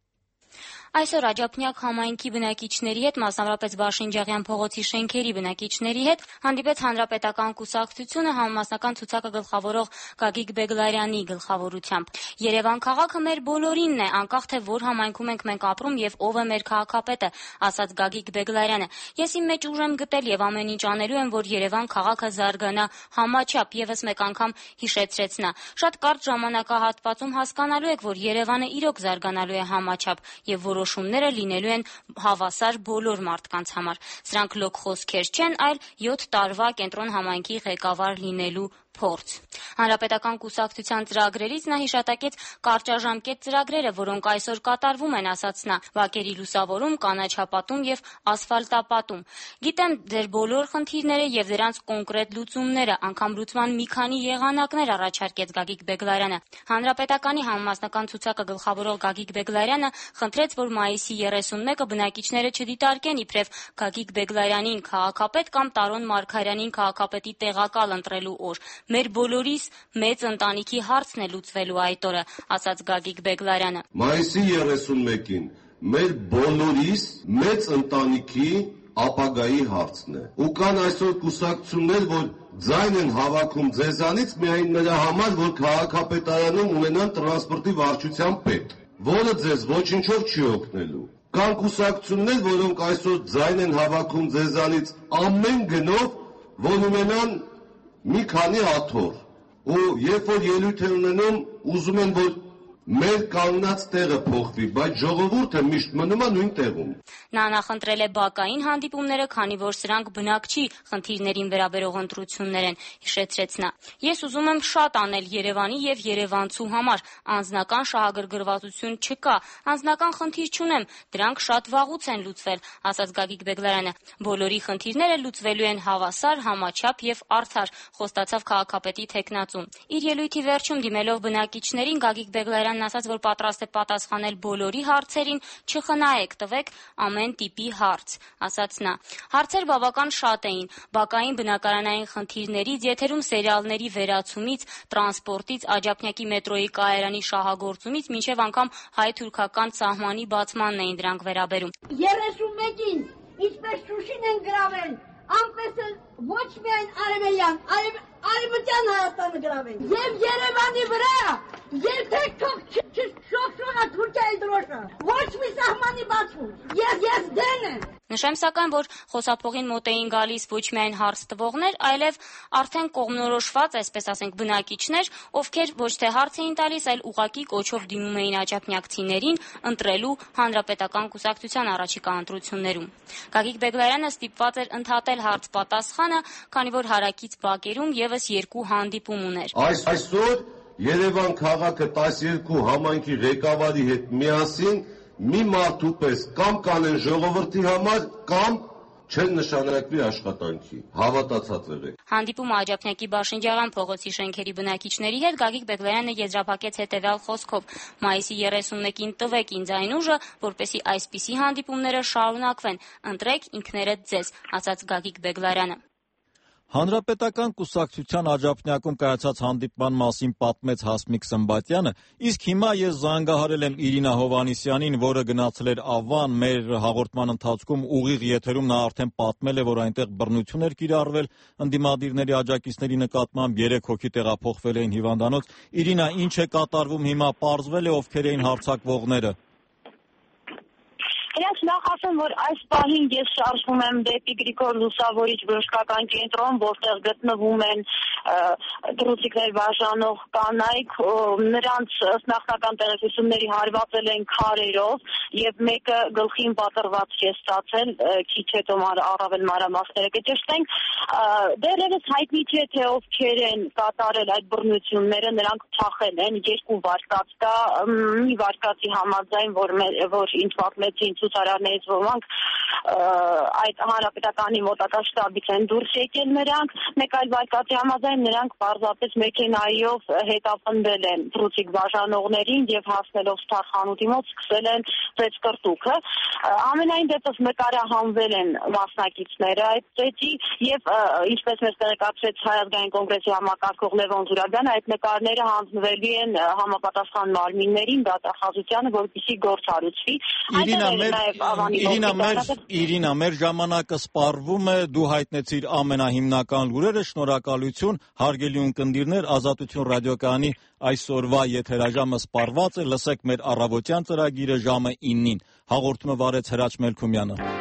Այսօր Աջափնյակ համայնքի բնակիչների հետ, մասնավորապես Բաշինջաղյան փողոցի շենքերի բնակիչների հետ հանդիպեց Հանրապետական կուսակցությունը համամասնական ցուցակը գլխավորող Գագիկ Բեգլարյանի գլխավորությամբ։ Երևան քաղաքը մեր բոլորինն է, անկախ թե որ համայնքում ենք մենք ապրում եւ ով է մեր քաղաքապետը, ասաց Գագիկ Բեգլարյանը։ Ես իմ մեջ ուժ եմ գտել եւ ամեն ինչ անելու եմ, որ Երևան քաղաքը զարգանա համաչափ, եւս մեկ անգամ հիշեցրեց նա։ Շատ կարճ ժամանակահատվածում հասկանալու եք, որ Երևանը իրոք զարգանալու է համաչափ եւ որ որոշումները լինելու են հավասար բոլոր մարդկանց համար։ Սրանք լոկ խոսքեր չեն, այլ յոթ տարվա կենտրոն համայնքի ղեկավար լինելու փորձ։ Հանրապետական կուսակցության ծրագրերից նա հիշատակեց կարճաժամկետ ծրագրերը, որոնք այսօր կատարվում են, ասաց նա՝ վակերի լուսավորում, կանաչապատում եւ ասֆալտապատում։ Գիտեմ ձեր բոլոր խնդիրները եւ դրանց կոնկրետ լուծումները, անգամ լուծման մի քանի եղանակներ առաջարկեց Գագիկ Բեգլարյանը։ Հանրապետականի համամասնական ցուցակը գլխավորող Գագիկ Բեգլարյանը խնդրեց, որ մայիսի երեսունմեկը բնակիչները չդիտարկեն իբրև Գագիկ Բեգլարյանին քաղաքապետ կամ Տարոն Մարգարյանին քաղաքապետի տեղակալ ընտրելու օր։ Մեր բոլորիս մեծ ընտանիքի հարցն է լուծվելու այդ օրը, ասաց Գագիկ Բեգլարյանը։ Մայիսի երեսունմեկին մեր բոլորիս մեծ ընտանիքի ապագայի հարցն է։ Ու կան այսօր կուսակցություններ, որ ձայն են հավաքում ձեզանից միայն նրա համար, որ քաղաքապետարանում ունենան տրանսպորտի վարչության պետ, որը ձեզ ոչինչով չի օգնելու։ Կան կուսակցություններ, որոնք այսօր ձայն են հավաքում ձեզանից ամեն գնով, որ ունենան մի քանի աթոռ, ու երբ որ ելույթ են ունենում, ուզում են, որ մեր կանգնած տեղը փոխվի, բայց ժողովուրդը միշտ մնում է նույն տեղում։ Նա նախընտրել է բակային հանդիպումները, քանի որ սրանք բնակչի խնդիրներին վերաբերող ընտրություններ են, հիշեցրեց նա։ Ես ուզում եմ շատ անել Երևանի եւ երևանցու համար, անձնական շահագրգռվածություն չկա, անձնական խնդիր չունեմ, դրանք շատ վաղուց են լուծվել, ասաց Գագիկ Բեգլարյանը։ Բոլորի խնդիրները լուծվելու են հավասար, համաչափ եւ արդար, խոստացավ քաղաքապետի թեկնածուն։ Իր ելույթի վերջում դիմելով բնակիչներին Գագիկ Բեգլարյանը ասաց, որ պատրաստ է պատասխանել բոլորի հարցերին, չխնայեք, տվեք ամեն տիպի հարց, ասաց նա։ Հարցեր բավական շատ էին, բակային բնակարանային խնդիրներից, եթերում սերիալների վերացումից, տրանսպորտից, Աջափնյակի մետրոյի կայարանի շահագործումից, մինչև անգամ հայ-թուրքական սահմանի բացմանն էին դրանք վերաբերում։ երեսունմեկին ինչպես Շուշին են գրավել, անպես էլ ոչ միայն Արևելյան, Արևմտյան Հայաստանը գրավել։ Եվ Երևանի վրա երբեք թող չշոխշողա Թուրքիայի դրոշը։ Ոչ մի սահմանի բացում։ Ես ես դեն եմ։ Նշեմ սակայն, որ խոսափողին մոտ էին գալիս ոչ միայն հարց տվողներ, այլև արդեն կողմնորոշված, այսպես ասենք, բնակիչներ, ովքեր ոչ թե հարց էին տալիս, այլ ուղղակի կոչով դիմում էին աջափնյակցիներին ընտրելու Հանրապետական կուսակցության առաջիկա ընտրություններում։ Գագիկ Բեգլարյանը ստիպված էր ընդհատել հարց-պատասխանը, քանի որ հարակից բակերում եւս երկու հանդիպում ուներ։ Այս այսօր Երևան քաղաքը տասներկու համայնքի ղեկավարի հետ միասին մի մարդու պես կամ կանեն ժողովրդի համար, կամ չեն նշանակվի աշխատանքի, հավատացած եղեք։ Հանդիպումը Աջափնյակի Բաշինջաղյան փողոցի շենքերի բնակիչների հետ Գագիկ Բեգլարյանը եզրափակեց հետևյալ խոսքով. մայիսի երեսունմեկին տվեք ինձ այն ուժը, որպեսզի այսպիսի հանդիպումները շարունակվեն, ընտրեք ինքներդ ձեզ, ասաց Գագիկ Բեգլարյանը։ Հանրապետական կուսակցության Աջափնյակում կայացած հանդիպման մասին պատմեց Հասմիկ Սմբատյանը, իսկ հիմա ես զանգահարել եմ Իրինա Հովհաննիսյանին, որը գնացել էր Ավան, մեր հաղորդման ընթացքում ուղիղ եթերում նա արդեն պատմել է, որ այնտեղ բռնություն էր կիրառվել ընդդիմադիրների աջակիցների նկատմամբ, երեք հոգի տեղափոխվել էին հիվանդանոց։ Իրինա, ինչ է կատարվում հիմա, պարզվել է ովքեր էին հարձակվողները։ Իրաց նախ ասեմ, որ այս պահին ես շարժվում եմ դեպի Գրիգոր Լուսավորիչ բժշկական կենտրոն, որտեղ գտնվում են դրուցիկներ բաժանող կանայք, նրանց ըստ նախնական տեղեկությունների հարվածել են քարերով եւ մեկը գլխին պատրված է ստացել, քիչ հետո առավել մանրամասները կճշտենք։ Դեռևս հայտնի չէ, թե ովքեր են կատարել այդ բռնությունները, նրանք փախել են, երկու վարկած կա, մի վարկածի համաձայն, որ որ ինձ պատմեցին ցուցարարները նկարներից ոմանք այդ հանրապետականի մոտակա շտաբից են դուրս եկել նրանք, մեկ այլ վարկածի համաձայն նրանք պարզապես մեքենայով հետապնդել են թռուցիկ բաժանողներին եւ հասնելով Սթարխանութի մոտ սկսել են ծեծկրտուքը։ Ամենայն դեպս նկարահանվել են մասնակիցները այդ ծեծի եւ ինչպես մեզ տեղեկացրեց Հայ ազգային կոնգրեսի համակարգող Լևոն Զուրաբյանը, այդ նկարները հանձնվելի են համապատասխան մարմիններին, դատախազությանը, որպեսզի գործ հարուցվի։ Իրինա, մեր Իրինա, մեր ժամանակը սպառվում է, դու հայտնեցիր ամենահիմնական լուրերը, շնորհակալություն, հարգելի ունկնդիրներ, Ազատություն ռադիոկայանի այսօրվա եթերաժամը սպառված է, լսեք մեր առավոտյան ծրագիրը ժամը իննին։ Հաղորդումը վարեց Հրաչ Մելքումյանը։